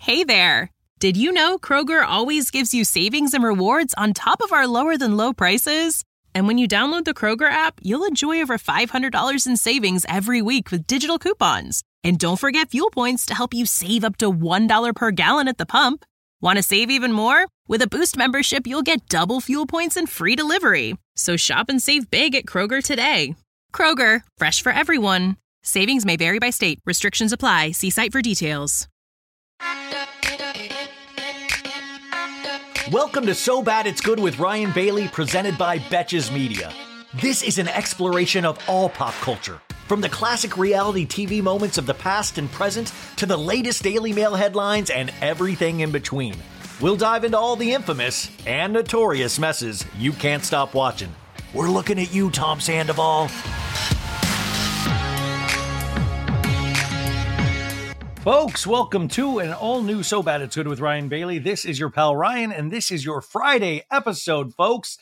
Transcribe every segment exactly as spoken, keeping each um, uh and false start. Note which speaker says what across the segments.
Speaker 1: Hey there! Did you know Kroger always gives you savings and rewards on top of our lower-than-low prices? And when you download the Kroger app, you'll enjoy over five hundred dollars in savings every week with digital coupons. And don't forget fuel points to help you save up to one dollar per gallon at the pump. Want to save even more? With a Boost membership, you'll get double fuel points and free delivery. So shop and save big at Kroger today. Kroger, fresh for everyone. Savings may vary by state. Restrictions apply. See site for details.
Speaker 2: Welcome to So Bad It's Good with Ryan Bailey, presented by Betches Media. This is an exploration of all pop culture, from the classic reality T V moments of the past and present to the latest Daily Mail headlines and everything in between. We'll dive into all the infamous and notorious messes you can't stop watching. We're looking at you, Tom Sandoval. Folks, welcome to an all-new So Bad It's Good with Ryan Bailey. This is your pal Ryan, and this is your Friday episode, folks.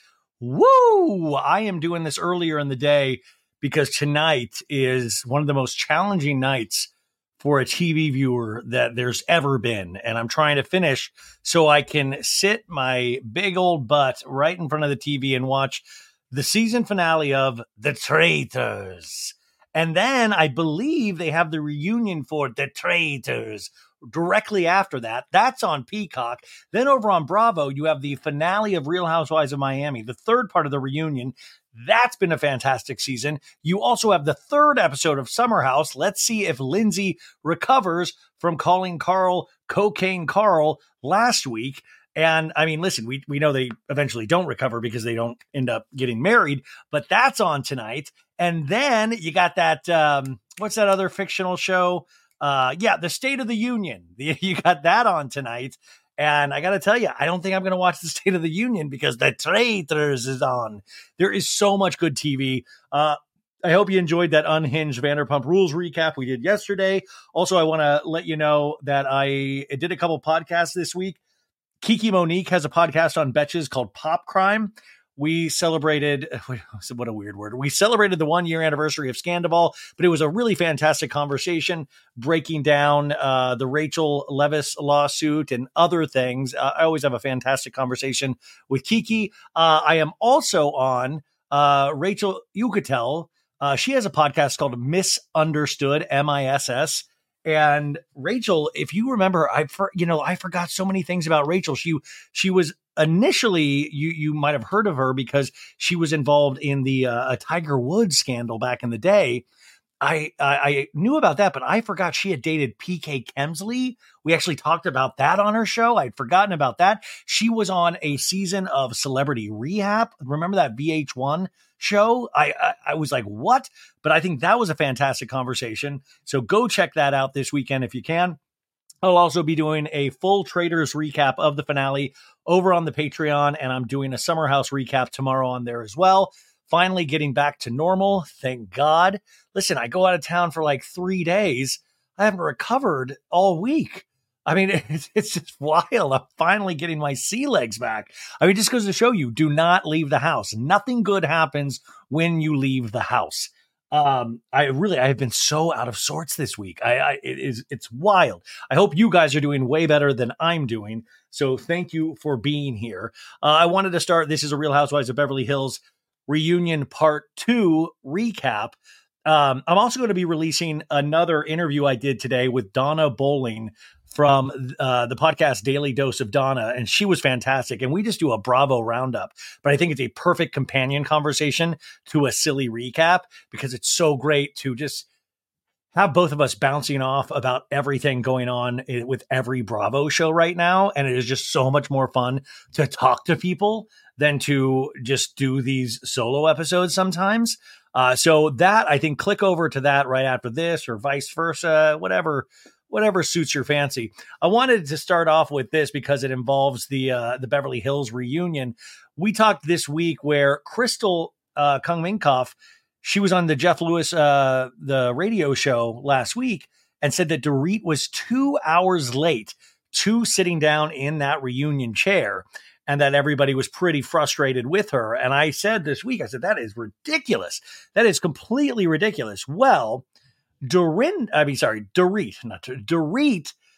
Speaker 2: Woo! I am doing this earlier in the day because tonight is one of the most challenging nights for a T V viewer that there's ever been. And I'm trying to finish so I can sit my big old butt right in front of the T V and watch the season finale of The Traitors. And then I believe they have the reunion for The Traitors directly after that. That's on Peacock. Then over on Bravo, you have the finale of Real Housewives of Miami, the third part of the reunion. That's been a fantastic season. You also have the third episode of Summer House. Let's see if Lindsay recovers from calling Carl Cocaine Carl last week. And I mean, listen, we, we know they eventually don't recover because they don't end up getting married, but that's on tonight. And then you got that, um, what's that other fictional show? Uh, yeah, The State of the Union. You got that on tonight. And I got to tell you, I don't think I'm going to watch The State of the Union because The Traitors is on. There is so much good T V. Uh, I hope you enjoyed that Unhinged Vanderpump Rules recap we did yesterday. Also, I want to let you know that I did a couple podcasts this week. Kiki Monique has a podcast on Betches called Pop Crime. We celebrated, what a weird word. We celebrated the one year anniversary of Scandival, but it was a really fantastic conversation breaking down uh, the Rachel Leviss lawsuit and other things. Uh, I always have a fantastic conversation with Kiki. Uh, I am also on uh, Rachel Uchitel. Uh, she has a podcast called Misunderstood, M I S S. And Rachel, if you remember, I for, you know I forgot so many things about Rachel. She she was initially you you might have heard of her because she was involved in the uh, a Tiger Woods scandal back in the day. I, I I knew about that, but I forgot she had dated P K Kemsley. We actually talked about that on her show. I'd forgotten about that. She was on a season of Celebrity Rehab. Remember that V H one show? I, I I was like, what? But I think that was a fantastic conversation. So go check that out this weekend if you can. I'll also be doing a full Traitors recap of the finale over on the Patreon, and I'm doing a Summer House recap tomorrow on there as well. Finally getting back to normal. Thank God. Listen, I go out of town for like three days. I haven't recovered all week. I mean, it's, it's just wild. I'm finally getting my sea legs back. I mean, it just goes to show you, do not leave the house. Nothing good happens when you leave the house. Um, I really, I have been so out of sorts this week. I, I, it is, it's wild. I hope you guys are doing way better than I'm doing. So thank you for being here. Uh, I wanted to start. This is a Real Housewives of Beverly Hills reunion part two recap. Um, I'm also going to be releasing another interview I did today with Donna Bowling from uh, the podcast Daily Dose of Donna, and she was fantastic. And we just do a Bravo roundup, but I think it's a perfect companion conversation to a silly recap because it's so great to just have both of us bouncing off about everything going on with every Bravo show right now. And it is just so much more fun to talk to people than to just do these solo episodes sometimes. Uh, so that, I think, click over to that right after this or vice versa, whatever, whatever suits your fancy. I wanted to start off with this because it involves the, uh, the Beverly Hills reunion. We talked this week where Crystal uh, Kung Minkoff, she was on the Jeff Lewis, uh, the radio show last week, and said that Dorit was two hours late to sitting down in that reunion chair, and that everybody was pretty frustrated with her. And I said this week, I said, that is ridiculous. That is completely ridiculous. Well, Dorin, I mean, sorry, Dorit, not Dorit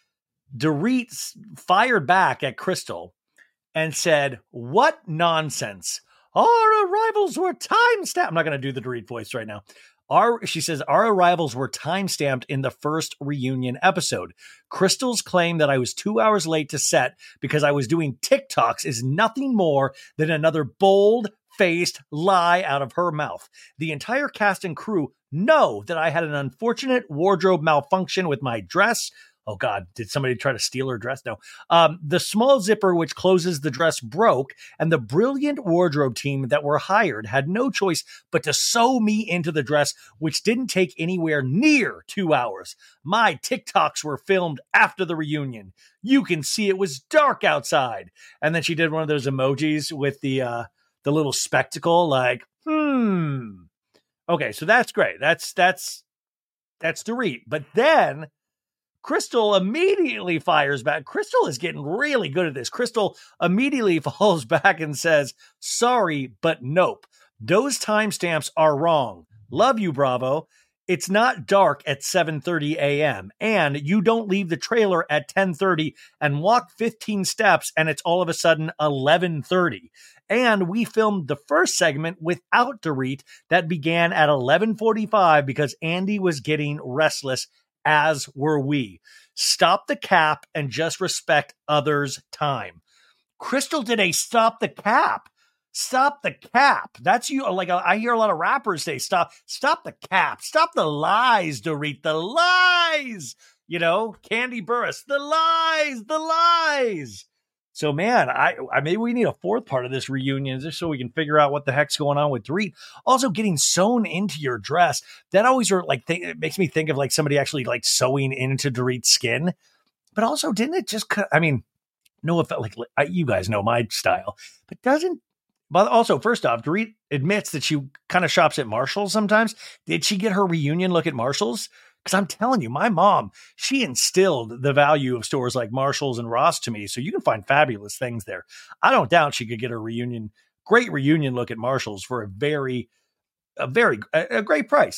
Speaker 2: Dorit fired back at Crystal and said, "What nonsense. Our arrivals were time-stamped." I'm not going to do the Dorit voice right now. Our, she says, "Our arrivals were time-stamped in the first reunion episode. Crystal's claim that I was two hours late to set because I was doing TikToks is nothing more than another bold-faced lie out of her mouth. The entire cast and crew know that I had an unfortunate wardrobe malfunction with my dress." Oh God, did somebody try to steal her dress? No. Um, the small zipper which closes the dress broke, and the brilliant wardrobe team that were hired had no choice but to sew me into the dress, which didn't take anywhere near two hours. My TikToks were filmed after the reunion. You can see it was dark outside. And then she did one of those emojis with the uh, the little spectacle, like, hmm. Okay, so that's great. That's that's that's Dorit. But then Crystal immediately fires back. Crystal is getting really good at this. Crystal immediately falls back and says, "Sorry, but nope. Those timestamps are wrong. Love you, Bravo. It's not dark at seven thirty a.m. And you don't leave the trailer at ten thirty and walk fifteen steps and it's all of a sudden eleven thirty. And we filmed the first segment without Dorit that began at eleven forty-five because Andy was getting restless, as were we. Stop the cap and just respect others' time." Crystal did a stop the cap. Stop the cap. That's you. Like, I hear a lot of rappers say, stop, stop the cap. Stop the lies, Dorit. The lies. You know, Candy Burris, the lies, the lies. So, man, I, I maybe we need a fourth part of this reunion just so we can figure out what the heck's going on with Dorit. Also, getting sewn into your dress, that always sort of like th- it makes me think of like somebody actually like sewing into Dorit's skin. But also, didn't it just? I mean, no, if like I, you guys know my style, but doesn't. But also, first off, Dorit admits that she kind of shops at Marshall's sometimes. Did she get her reunion look at Marshall's? Because I'm telling you, my mom, she instilled the value of stores like Marshall's and Ross to me. So you can find fabulous things there. I don't doubt she could get a reunion, great reunion look at Marshall's for a very, a very, a, a great price.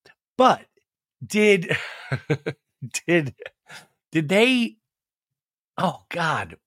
Speaker 2: But did, did, did they, oh God.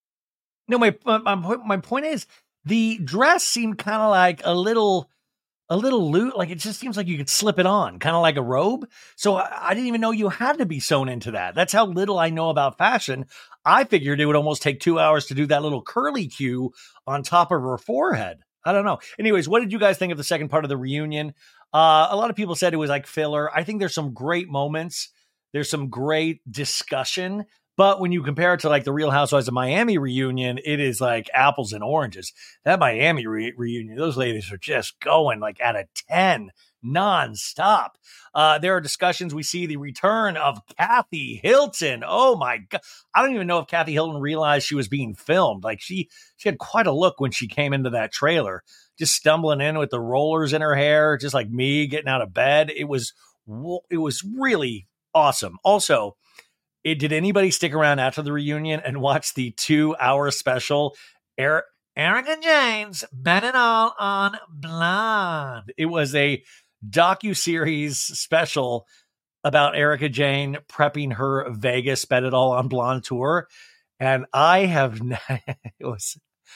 Speaker 2: No, my, my, my point is the dress seemed kind of like a little, a little loose, like it just seems like you could slip it on, kind of like a robe. So I, I didn't even know you had to be sewn into that. That's how little I know about fashion. I figured it would almost take two hours to do that little curly cue on top of her forehead. I don't know. Anyways, what did you guys think of the second part of the reunion? Uh, a lot of people said it was like filler. I think there's some great moments. There's some great discussion. But when you compare it to like the Real Housewives of Miami reunion, it is like apples and oranges. That Miami re- reunion, those ladies are just going like at a ten nonstop. Uh, there are discussions. We see the return of Kathy Hilton. Oh my God. I don't even know if Kathy Hilton realized she was being filmed. Like she, she had quite a look when she came into that trailer, just stumbling in with the rollers in her hair, just like me getting out of bed. It was, it was really awesome. Also, It, did anybody stick around after the reunion and watch the two-hour special, Eric, Erika Jayne's Bet It All on Blonde? It was a docuseries special about Erika Jayne prepping her Vegas Bet It All on Blonde tour, and I have ne- it was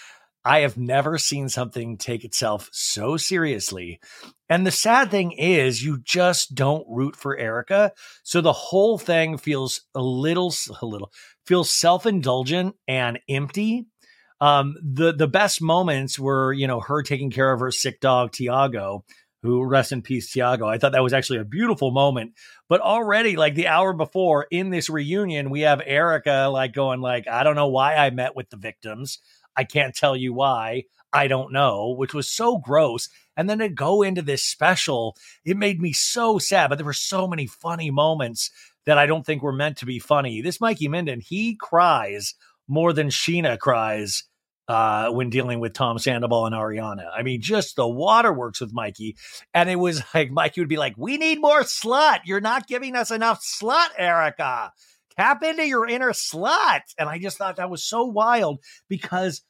Speaker 2: I have never seen something take itself so seriously. And the sad thing is you just don't root for Erika. So the whole thing feels a little, a little, feels self-indulgent and empty. Um, the, the best moments were, you know, her taking care of her sick dog, Tiago, who rest in peace, Tiago. I thought that was actually a beautiful moment. But already like the hour before in this reunion, we have Erika like going like, I don't know why I met with the victims. I can't tell you why. I don't know, which was so gross. And then to go into this special, it made me so sad. But there were so many funny moments that I don't think were meant to be funny. This Mikey Minden, he cries more than Sheena cries uh, when dealing with Tom Sandoval and Ariana. I mean, just the waterworks with Mikey. And it was like, Mikey would be like, we need more slut. You're not giving us enough slut, Erika. Tap into your inner slut. And I just thought that was so wild because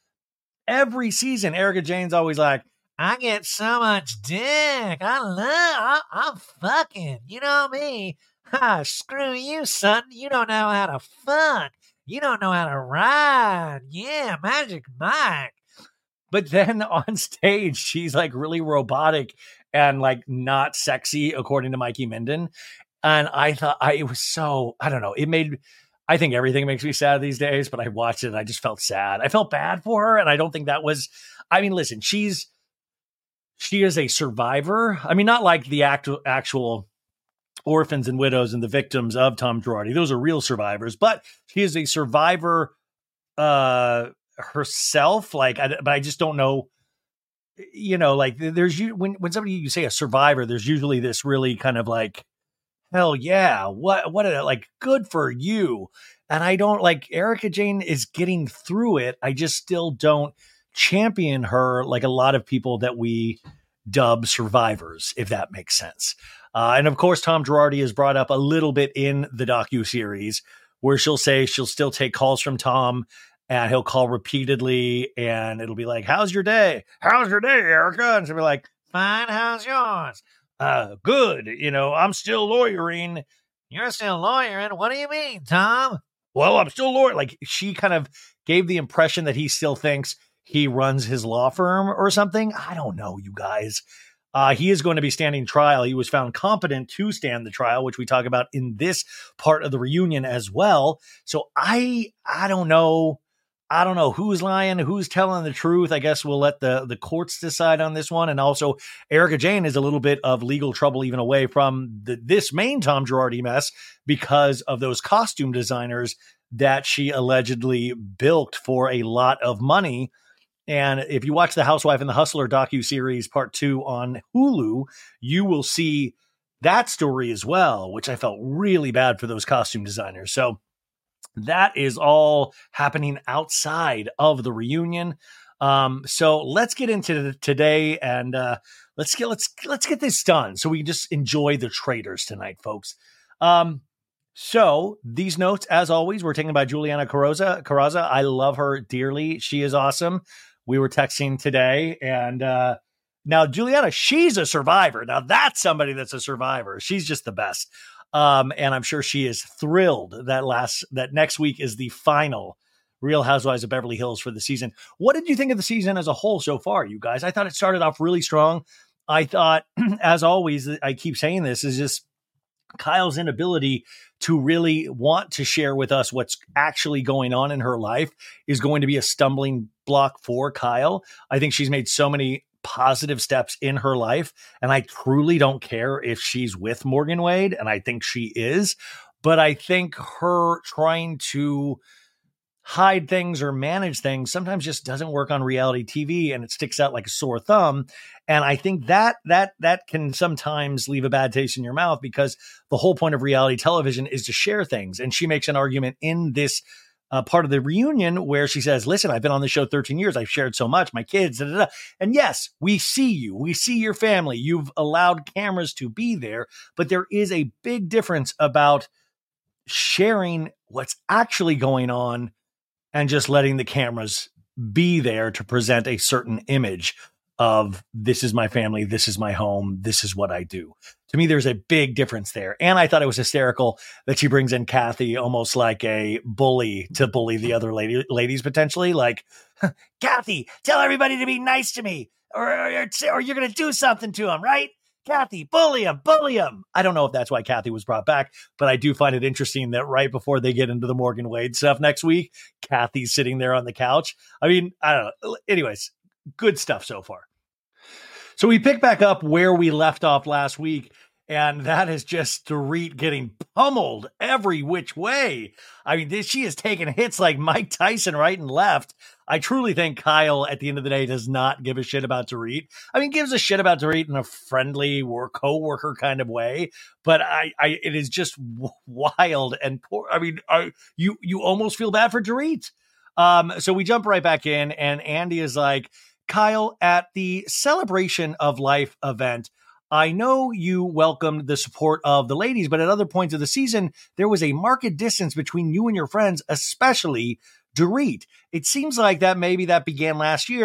Speaker 2: every season, Erika Jayne's always like, I get so much dick. I love, I, I'm fucking, you know me.
Speaker 3: Ha, screw you, son. You don't know how to fuck. You don't know how to ride. Yeah, Magic Mike.
Speaker 2: But then on stage, she's like really robotic and like not sexy, according to Mikey Minden. And I thought I it was so, I don't know, it made, I think everything makes me sad these days, but I watched it and I just felt sad. I felt bad for her. And I don't think that was, I mean, listen, she's, she is a survivor. I mean, not like the actual, actual orphans and widows and the victims of Tom Girardi. Those are real survivors, but she is a survivor uh, herself. Like, I, but I just don't know, you know, like there's you when, when somebody, you say a survivor, there's usually this really kind of like, hell yeah, what, what, a, like, good for you. And I don't like Erika Jayne is getting through it. I just still don't champion her like a lot of people that we dub survivors, if that makes sense. Uh, and of course, Tom Girardi is brought up a little bit in the docuseries where she'll say she'll still take calls from Tom and he'll call repeatedly and it'll be like, how's your day? How's your day, Erika? And she'll be like,
Speaker 3: Fine, how's yours?
Speaker 2: Uh, good. You know, I'm still lawyering.
Speaker 3: You're still lawyering? What do you mean, Tom?
Speaker 2: Well, I'm still lawyering. Like, she kind of gave the impression that he still thinks he runs his law firm or something. I don't know, you guys. Uh, he is going to be standing trial. He was found competent to stand the trial, which we talk about in this part of the reunion as well. So I, I don't know. I don't know who's lying, who's telling the truth. I guess we'll let the, the courts decide on this one. And also, Erika Jayne is a little bit of legal trouble even away from the, this main Tom Girardi mess because of those costume designers that she allegedly bilked for a lot of money. And if you watch the Housewife and the Hustler docuseries part two on Hulu, you will see that story as well, which I felt really bad for those costume designers. So that is all happening outside of the reunion. Um, so let's get into the, today and uh, let's get let's let's get this done so we can just enjoy the traitors tonight, folks. Um, so these notes, as always, were taken by Juliana Carroza. Carraza. I love her dearly. She is awesome. We were texting today, and uh, now Juliana, she's a survivor. Now that's somebody that's a survivor. She's just the best. Um, and I'm sure she is thrilled that last that next week is the final Real Housewives of Beverly Hills for the season. What did you think of the season as a whole so far, you guys? I thought it started off really strong. I thought, as always, I keep saying this, is just Kyle's inability to really want to share with us what's actually going on in her life is going to be a stumbling block for Kyle. I think she's made so many positive steps in her life, and I truly don't care if she's with Morgan Wade, and I think she is, but I think her trying to hide things or manage things sometimes just doesn't work on reality T V, and it sticks out like a sore thumb. And I think that that that can sometimes leave a bad taste in your mouth, because the whole point of reality television is to share things. And she makes an argument in this uh, part of the reunion where she says, listen, I've been on the show thirteen years. I've shared so much, my kids. Da, da, da. And yes, we see you. We see your family. You've allowed cameras to be there. But there is a big difference about sharing what's actually going on and just letting the cameras be there to present a certain image of this is my family, this is my home, this is what I do. To me, there's a big difference there. And I thought it was hysterical that she brings in Kathy almost like a bully to bully the other lady, ladies potentially. Like, Kathy, tell everybody to be nice to me, or, or, or you're going to do something to them, right? Kathy, bully him, bully him. I don't know if that's why Kathy was brought back, but I do find it interesting that right before they get into the Morgan Wade stuff next week, Kathy's sitting there on the couch. I mean, I don't know. Anyways, good stuff so far. So we pick back up where we left off last week, and that is just Dorit getting pummeled every which way. I mean, this, she is taking hits like Mike Tyson right and left. I truly think Kyle, at the end of the day, does not give a shit about Dorit. I mean, gives a shit about Dorit in a friendly or co-worker kind of way, but I, I it is just wild and poor. I mean, I, you you almost feel bad for Dorit. Um, so we jump right back in, and Andy is like, Kyle, at the Celebration of Life event, I know you welcomed the support of the ladies, but at other points of the season, there was a marked distance between you and your friends, especially Dorit. It seems like that maybe that began last year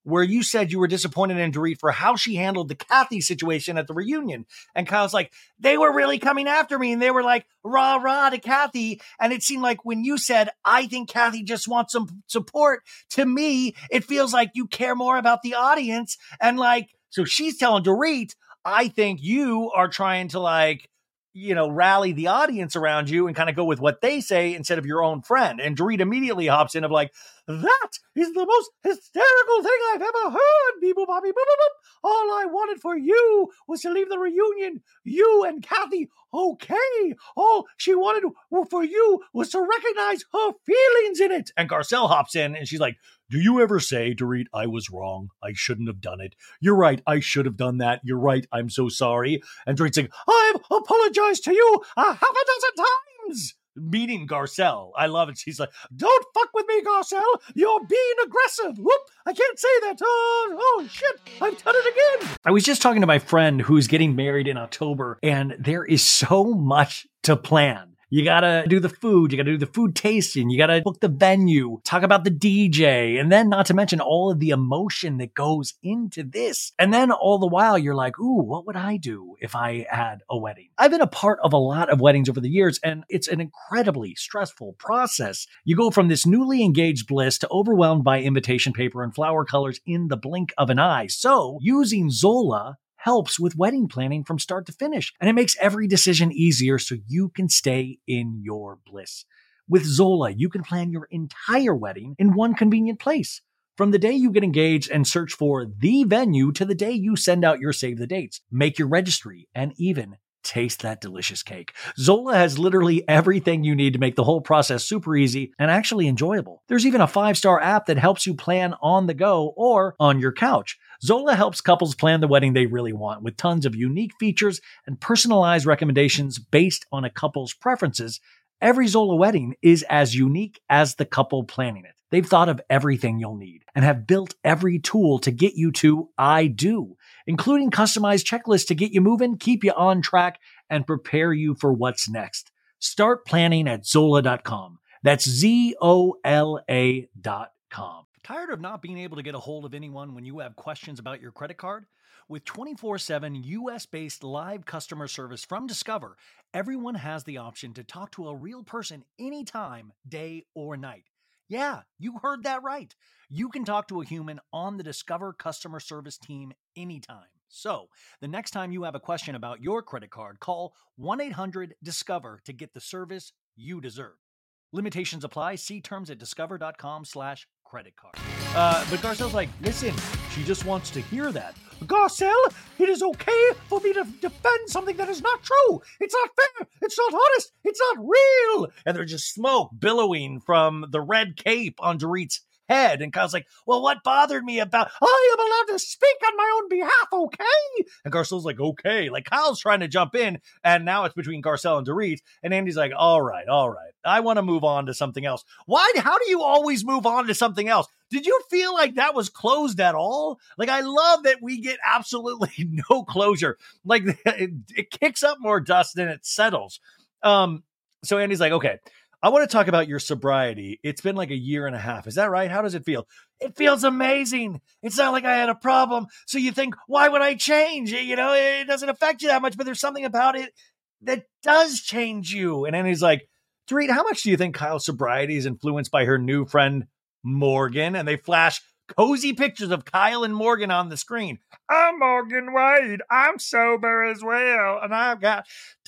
Speaker 2: where you said you were disappointed in Dorit for how she handled the Kathy situation at the reunion. And Kyle's like, they were really coming after me and they were like, rah, rah to Kathy. And it seemed like when you said, I think Kathy just wants some support, to me, it feels like you care more about the audience. And like, so she's telling Dorit, I think you are trying to like, you know, rally the audience around you and kind of go with what they say instead of your own friend. And Dorit immediately hops in of like, that is the most hysterical thing I've ever heard. Beep, boop, bop, beep, boop, boop, boop. All I wanted for you was to leave the reunion. You and Kathy, okay. All she wanted for you was to recognize her feelings in it. And Garcelle hops in and she's like, do you ever say, Dorit, I was wrong. I shouldn't have done it. You're right. I should have done that. You're right. I'm so sorry. And Dorit's like, I've apologized to you a half a dozen times. Meeting Garcelle. I love it. She's like, don't fuck with me, Garcelle. You're being aggressive. Whoop. I can't say that. Oh, oh, shit. I've done it again. I was just talking to my friend who's getting married in October, and there is so much to plan. You gotta do the food, you gotta do the food tasting, you gotta book the venue, talk about the D J, and then not to mention all of the emotion that goes into this. And then all the while you're like, ooh, what would I do if I had a wedding? I've been a part of a lot of weddings over the years, and it's an incredibly stressful process. You go from this newly engaged bliss to overwhelmed by invitation paper and flower colors in the blink of an eye. So using Zola helps with wedding planning from start to finish, and it makes every decision easier so you can stay in your bliss. With Zola, you can plan your entire wedding in one convenient place. From the day you get engaged and search for the venue to the day you send out your save the dates, make your registry, and even taste that delicious cake. Zola has literally everything you need to make the whole process super easy and actually enjoyable. There's even a five-star app that helps you plan on the go or on your couch. Zola helps couples plan the wedding they really want with tons of unique features and personalized recommendations based on a couple's preferences. Every Zola wedding is as unique as the couple planning it. They've thought of everything you'll need and have built every tool to get you to I do, including customized checklists to get you moving, keep you on track, and prepare you for what's next. Start planning at Zola dot com. That's Z O L A dot com. Tired of not being able to get a hold of anyone when you have questions about your credit card? With twenty-four seven U S-based live customer service from Discover, everyone has the option to talk to a real person anytime, day or night. Yeah, you heard that right. You can talk to a human on the Discover customer service team anytime. So, the next time you have a question about your credit card, call one eight hundred discover to get the service you deserve. Limitations apply. See terms at discover.com slash credit card. Uh, but Garcelle's like, listen, she just wants to hear that. Garcelle, it is okay for me to defend something that is not true. It's not fair. It's not honest. It's not real. And there's just smoke billowing from the red cape on Dorit's head. And Kyle's like, well, what bothered me about, I am allowed to speak on my own behalf, okay? And Garcelle's like, okay. Like Kyle's trying to jump in, and now it's between Garcelle and Dorit. And Andy's like, all right, all right. I want to move on to something else. Why? How do you always move on to something else? Did you feel like that was closed at all? Like, I love that we get absolutely no closure. Like, it, it kicks up more dust than it settles. Um, so Andy's like, okay, I want to talk about your sobriety. It's been like a year and a half. Is that right? How does it feel? It feels amazing. It's not like I had a problem. So you think, why would I change? You know, it doesn't affect you that much, but there's something about it that does change you. And Andy's like, Dorit, how much do you think Kyle's sobriety is influenced by her new friend, Morgan? And they flash cozy pictures of Kyle and Morgan on the screen. I'm Morgan Wade. I'm sober as well. And I've got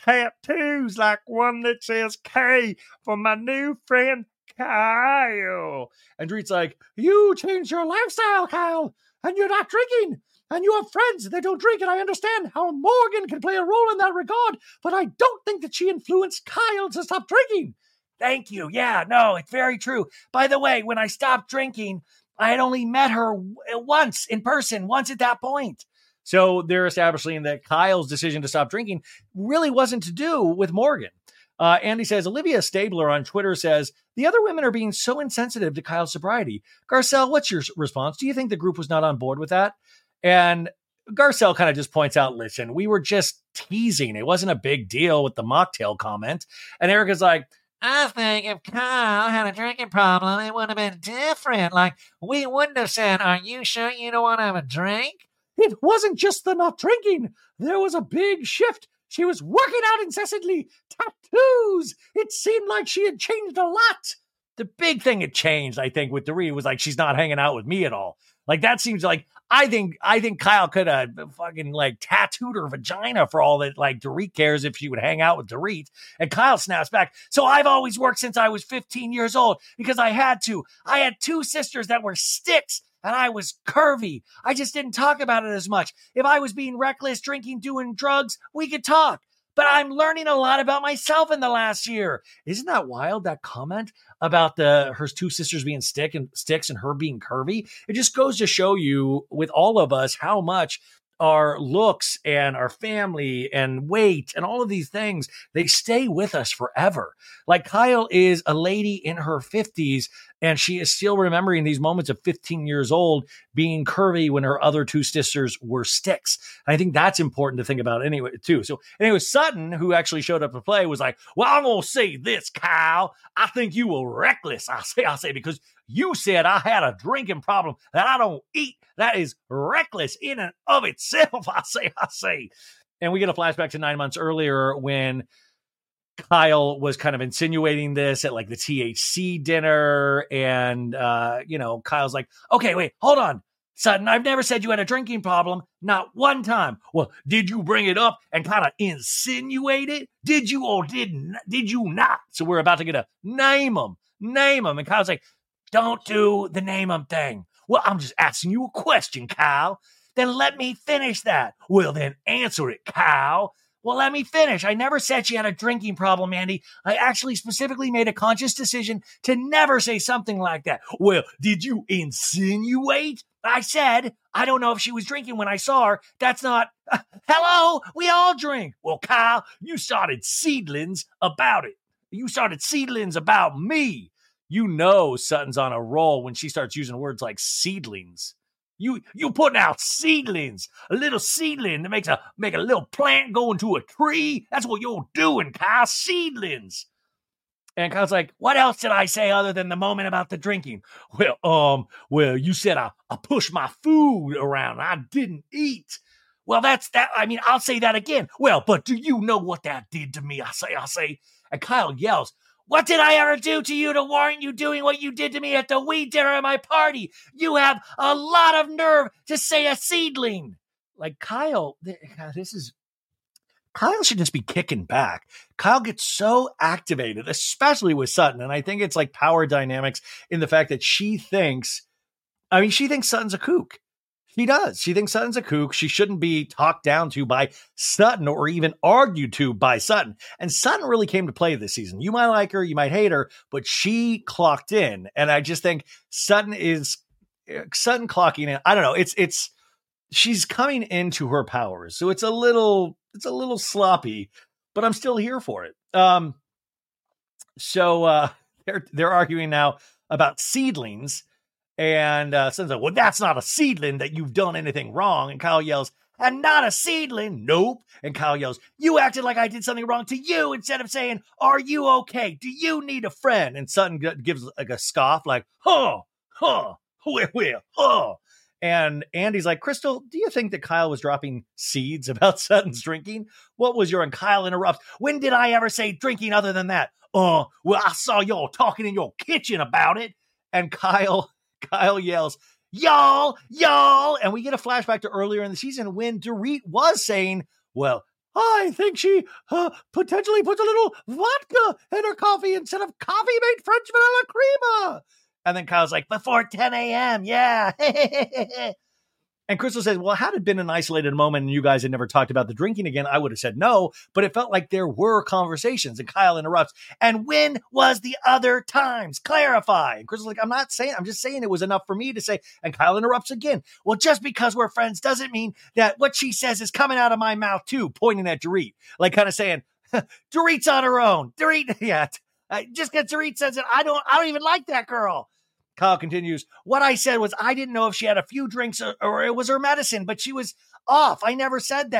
Speaker 2: tattoos like one that says K for my new friend, Kyle. And Dorit's like, you changed your lifestyle, Kyle, and you're not drinking. And you have friends that don't drink, and I understand how Morgan can play a role in that regard, but I don't think that she influenced Kyle to stop drinking. Thank you. Yeah, no, it's very true. By the way, when I stopped drinking, I had only met her once in person, once at that point. So they're establishing that Kyle's decision to stop drinking really wasn't to do with Morgan. Uh, Andy says, Olivia Stabler on Twitter says, the other women are being so insensitive to Kyle's sobriety. Garcelle, what's your response? Do you think the group was not on board with that? And Garcelle kind of just points out, listen, we were just teasing. It wasn't a big deal with the mocktail comment. And Erica's like,
Speaker 3: I think if Kyle had a drinking problem, it would have been different. Like, we wouldn't have said, are you sure you don't want to have a drink?
Speaker 2: It wasn't just the not drinking. There was a big shift. She was working out incessantly. Tattoos. It seemed like she had changed a lot. The big thing it changed, I think, with Dorit was like, she's not hanging out with me at all. Like, that seems like, I think I think Kyle could have fucking, like, tattooed her vagina for all that, like, Dorit cares if she would hang out with Dorit. And Kyle snaps back. So I've always worked since I was fifteen years old because I had to. I had two sisters that were sticks, and I was curvy. I just didn't talk about it as much. If I was being reckless, drinking, doing drugs, we could talk. But I'm learning a lot about myself in the last year. Isn't that wild, that comment about the her two sisters being stick and sticks and her being curvy? It just goes to show you with all of us how much our looks and our family and weight and all of these things, they stay with us forever. Like Kyle is a lady in her fifties and she is still remembering these moments of fifteen years old being curvy when her other two sisters were sticks. And I think that's important to think about anyway, too. So anyway, Sutton, who actually showed up to play, was like, well, I'm going to say this, Kyle. I think you were reckless. I say, I say, because you said I had a drinking problem that I don't eat. That is reckless in and of itself. I say, I say. And we get a flashback to nine months earlier when Kyle was kind of insinuating this at like the T H C dinner. And, uh, you know, Kyle's like, okay, wait, hold on. Sutton, I've never said you had a drinking problem. Not one time. Well, did you bring it up and kind of insinuate it? Did you or didn't? Did you not? So we're about to get a name them, name them. And Kyle's like, don't do the name them thing. Well, I'm just asking you a question, Kyle. Then let me finish that. Well, then answer it, Kyle. Well, let me finish. I never said she had a drinking problem, Andy. I actually specifically made a conscious decision to never say something like that. Well, did you insinuate? I said, I don't know if she was drinking when I saw her. That's not, uh, hello, we all drink. Well, Kyle, you started seedlings about it. You started seedlings about me. You know Sutton's on a roll when she starts using words like seedlings. You you putting out seedlings, a little seedling that makes a make a little plant go into a tree. That's what you're doing, Kyle. Seedlings. And Kyle's like, what else did I say other than the moment about the drinking? Well, um, well, you said I, I pushed my food around. I didn't eat. Well, that's that. I mean, I'll say that again. Well, but do you know what that did to me? I say, I say. And Kyle yells, what did I ever do to you to warrant you doing what you did to me at the weed dinner at my party? You have a lot of nerve to say a seedling. Like Kyle, this is, Kyle should just be kicking back. Kyle gets so activated, especially with Sutton. And I think it's like power dynamics in the fact that she thinks, I mean, she thinks Sutton's a kook. She does. She thinks Sutton's a kook. She shouldn't be talked down to by Sutton or even argued to by Sutton. And Sutton really came to play this season. You might like her, you might hate her, but she clocked in. And I just think Sutton is Sutton clocking in. I don't know. It's, it's, she's coming into her powers. So it's a little, it's a little sloppy, but I'm still here for it. Um, so, uh, they're, they're arguing now about seedlings. And uh, Sutton's like, well, that's not a seedling that you've done anything wrong. And Kyle yells, and not a seedling. Nope. And Kyle yells, you acted like I did something wrong to you instead of saying, are you okay? Do you need a friend? And Sutton g- gives like a scoff, like, huh, huh, well, well, huh. And Andy's like, Crystal, do you think that Kyle was dropping seeds about Sutton's drinking? What was your, and Kyle interrupts, when did I ever say drinking other than that? Oh, uh, well, I saw y'all talking in your kitchen about it. And Kyle... Kyle yells, y'all, y'all. And we get a flashback to earlier in the season when Dorit was saying, well, I think she uh, potentially puts a little vodka in her coffee instead of coffee made French vanilla crema. And then Kyle's like, before ten a.m. Yeah. And Crystal says, well, had it been an isolated moment and you guys had never talked about the drinking again, I would have said no, but it felt like there were conversations. And Kyle interrupts. And when was the other times? Clarify. And Crystal's like, I'm not saying, I'm just saying it was enough for me to say. And Kyle interrupts again. Well, just because we're friends doesn't mean that what she says is coming out of my mouth too, pointing at Dorit, like kind of saying, Dorit's on her own. Dorit, yeah, just because Dorit says it, I don't, I don't even like that girl. Kyle continues, what I said was I didn't know if she had a few drinks or, or it was her medicine, but she was off. I never said that.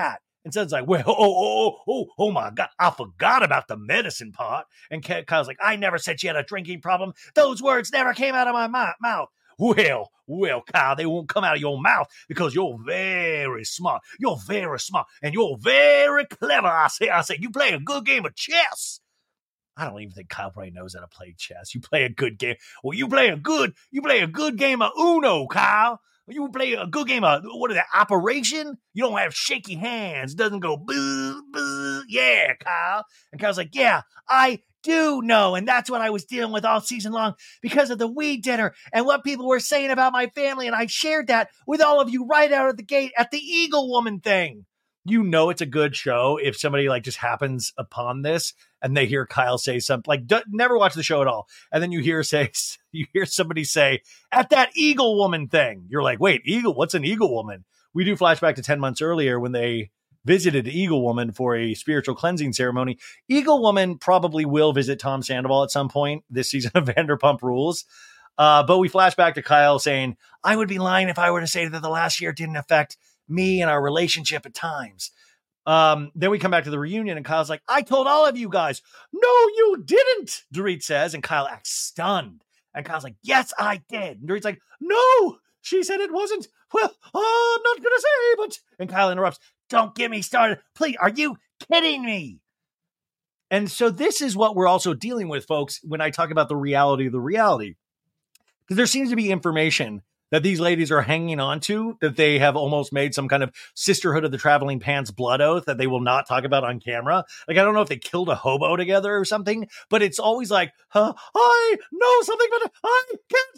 Speaker 2: And Sutton's like, well, oh, oh, oh, oh, oh my God, I forgot about the medicine part. And Kyle's like, I never said she had a drinking problem. Those words never came out of my mouth. Well, well, Kyle, they won't come out of your mouth because you're very smart. You're very smart and you're very clever. I say, I say, you play a good game of chess. I don't even think Kyle probably knows how to play chess. You play a good game. Well, you play a good, you play a good game of Uno, Kyle. You play a good game of, what is that, Operation? You don't have shaky hands. It doesn't go, boo, boo. Yeah, Kyle. And Kyle's like, yeah, I do know. And that's what I was dealing with all season long because of the weed dinner and what people were saying about my family. And I shared that with all of you right out of the gate at the Eagle Woman thing. You know it's a good show if somebody like just happens upon this and they hear Kyle say something like, d- never watch the show at all. And then you hear say, you hear somebody say at that Eagle Woman thing, you're like, wait, Eagle, what's an Eagle Woman? We do flashback to ten months earlier when they visited Eagle Woman for a spiritual cleansing ceremony. Eagle Woman probably will visit Tom Sandoval at some point this season of Vanderpump Rules. Uh, but we flash back to Kyle saying, I would be lying if I were to say that the last year didn't affect me and our relationship at times. Um, then we come back to the reunion and Kyle's like, I told all of you guys. No, you didn't, Dorit says. And Kyle acts stunned. And Kyle's like, yes, I did. And Dorit's like, no, she said it wasn't. Well, I'm not going to say, but. And Kyle interrupts, don't get me started. Please, are you kidding me? And so this is what we're also dealing with, folks, when I talk about the reality of the reality. Because there seems to be information that these ladies are hanging on to, that they have almost made some kind of Sisterhood of the Traveling Pants blood oath that they will not talk about on camera. Like, I don't know if they killed a hobo together or something, but it's always like, huh, I know something, but I can't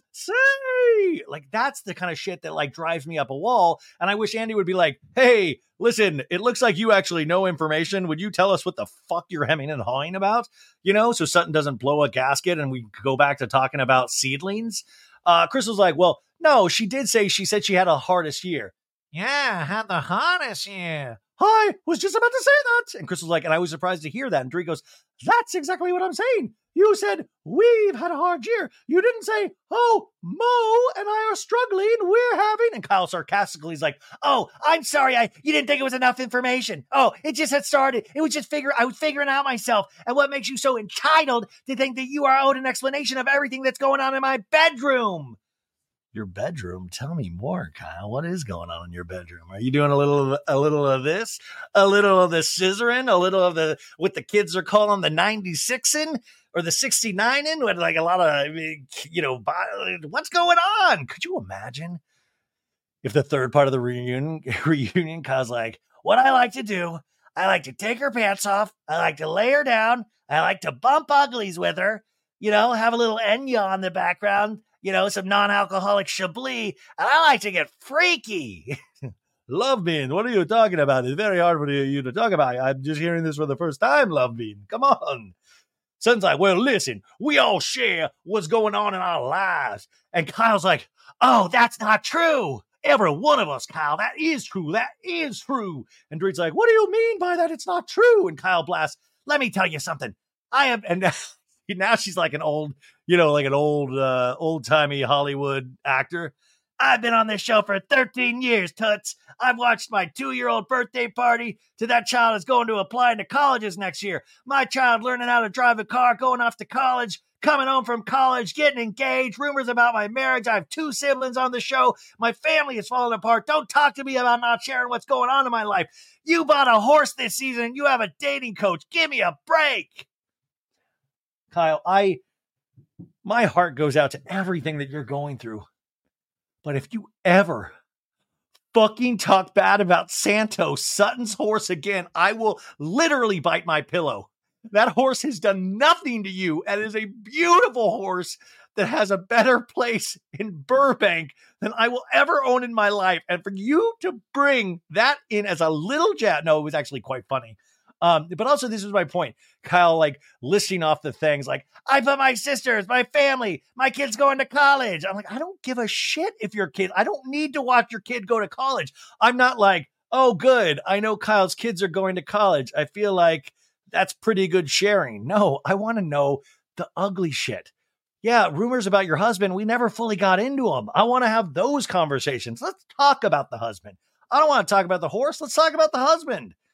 Speaker 2: say. Like, that's the kind of shit that like drives me up a wall. And I wish Andy would be like, hey, listen, it looks like you actually know information. Would you tell us what the fuck you're hemming and hawing about? You know, so Sutton doesn't blow a gasket and we go back to talking about seedlings. Uh, Crystal's like, well, no, she did say, she said she had a hardest year.
Speaker 3: Yeah, I had the hardest year.
Speaker 2: I was just about to say that. And Crystal's like, and I was surprised to hear that. And Dorit goes, that's exactly what I'm saying. You said, we've had a hard year. You didn't say, oh, Mo and I are struggling. We're having. And Kyle sarcastically is like, oh, I'm sorry. I you didn't think it was enough information. Oh, it just had started. It was just figure. I was figuring out myself. And what makes you so entitled to think that you are owed an explanation of everything that's going on in my bedroom? Your bedroom? Tell me more, Kyle. What is going on in your bedroom? Are you doing a little of, a little of this, a little of the scissoring, a little of the what the kids are calling the ninety-six-ing or the sixty-nine-ing with like a lot of, you know, what's going on? Could you imagine if the third part of the reunion, reunion, Kyle's like, what I like to do, I like to take her pants off. I like to lay her down. I like to bump uglies with her, you know, have a little Enya in the background. You know, some non-alcoholic Chablis, and I like to get freaky. Love Bean, what are you talking about? It's very hard for you to talk about. I'm just hearing this for the first time, Love Bean. Come on. Son's like, well, listen, we all share what's going on in our lives. And Kyle's like, oh, that's not true. Every one of us, Kyle, that is true. That is true. And Dorit's like, what do you mean by that? It's not true. And Kyle blasts, let me tell you something. I am, and now she's like an old, you know, like an old, uh, old-timey Hollywood actor. I've been on this show for thirteen years, Toots. I've watched my two-year-old birthday party to that child is going to apply into colleges next year. My child learning how to drive a car, going off to college, coming home from college, getting engaged, rumors about my marriage. I have two siblings on the show. My family is falling apart. Don't talk to me about not sharing what's going on in my life. You bought a horse this season. You have a dating coach. Give me a break. Kyle, I, my heart goes out to everything that you're going through. But if you ever fucking talk bad about Santos, Sutton's horse again, I will literally bite my pillow. That horse has done nothing to you. And it is a beautiful horse that has a better place in Burbank than I will ever own in my life. And for you to bring that in as a little jab, no, it was actually quite funny. Um, but also, this is my point. Kyle, like, listing off the things like, I put my sisters, my family, my kids going to college. I'm like, I don't give a shit if your kid, I don't need to watch your kid go to college. I'm not like, oh, good. I know Kyle's kids are going to college. I feel like that's pretty good sharing. No, I want to know the ugly shit. Yeah, rumors about your husband, we never fully got into them. I want to have those conversations. Let's talk about the husband. I don't want to talk about the horse. Let's talk about the husband.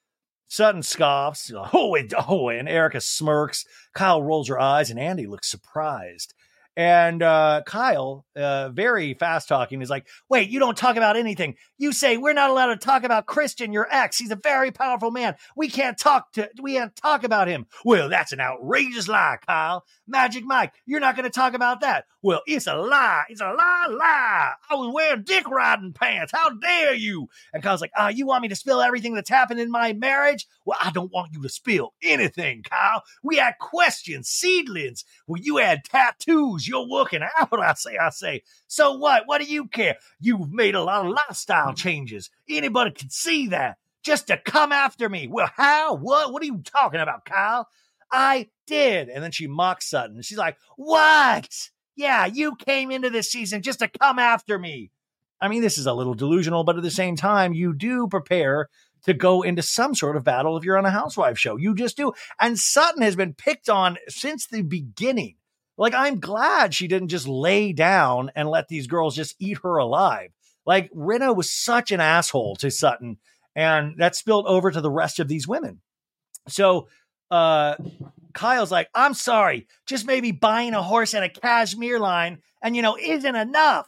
Speaker 2: Sutton scoffs. Oh, and, oh, and Erica smirks. Kyle rolls her eyes, and Andy looks surprised. And uh, Kyle, uh, very fast talking, is like, wait, you don't talk about anything. You say we're not allowed to talk about Christian, your ex. He's a very powerful man. We can't talk to, we can't talk about him. Well, that's an outrageous lie, Kyle. Magic Mike, you're not going to talk about that. Well, it's a lie. It's a lie, lie. I was wearing dick riding pants. How dare you? And Kyle's like, ah, you want me to spill everything that's happened in my marriage? Well, I don't want you to spill anything, Kyle. We had questions, seedlings. Well, you had tattoos. You're working out, I say, I say. So what? What do you care? You've made a lot of lifestyle changes. Anybody can see that. Just to come after me. Well, how? What? What are you talking about, Kyle? I did. And then she mocks Sutton. She's like, what? Yeah, you came into this season just to come after me. I mean, this is a little delusional, but at the same time, you do prepare to go into some sort of battle if you're on a housewife show. You just do. And Sutton has been picked on since the beginning. Like, I'm glad she didn't just lay down and let these girls just eat her alive. Like, Rinna was such an asshole to Sutton, and that spilled over to the rest of these women. So, uh, Kyle's like, I'm sorry, just maybe buying a horse at a cashmere line and, you know, isn't enough.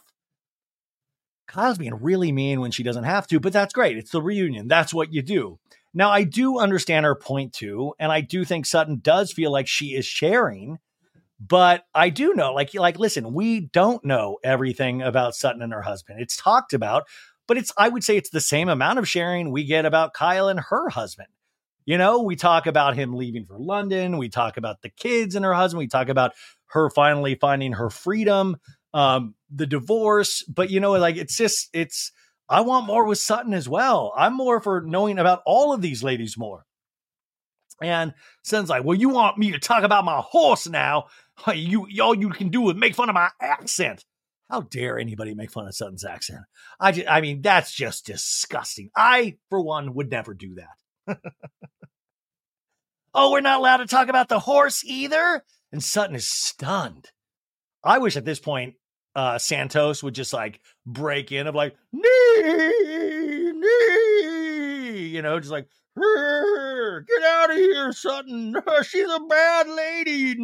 Speaker 2: Kyle's being really mean when she doesn't have to, but that's great. It's the reunion. That's what you do. Now, I do understand her point too, and I do think Sutton does feel like she is sharing, but I do know, like, like, listen, we don't know everything about Sutton and her husband. It's talked about, but it's, I would say it's the same amount of sharing we get about Kyle and her husband. You know, we talk about him leaving for London. We talk about the kids and her husband. We talk about her finally finding her freedom, um, the divorce. But, you know, like, it's just, it's, I want more with Sutton as well. I'm more for knowing about all of these ladies more. And Sutton's like, well, you want me to talk about my horse now? You, all you can do is make fun of my accent. How dare anybody make fun of Sutton's accent? I just, I mean, that's just disgusting. I, for one, would never do that. Oh, we're not allowed to talk about the horse either? And Sutton is stunned. I wish at this point, uh, Santos would just like break in of like, nee, nee, you know, just like, get out of here, Sutton. She's a bad lady.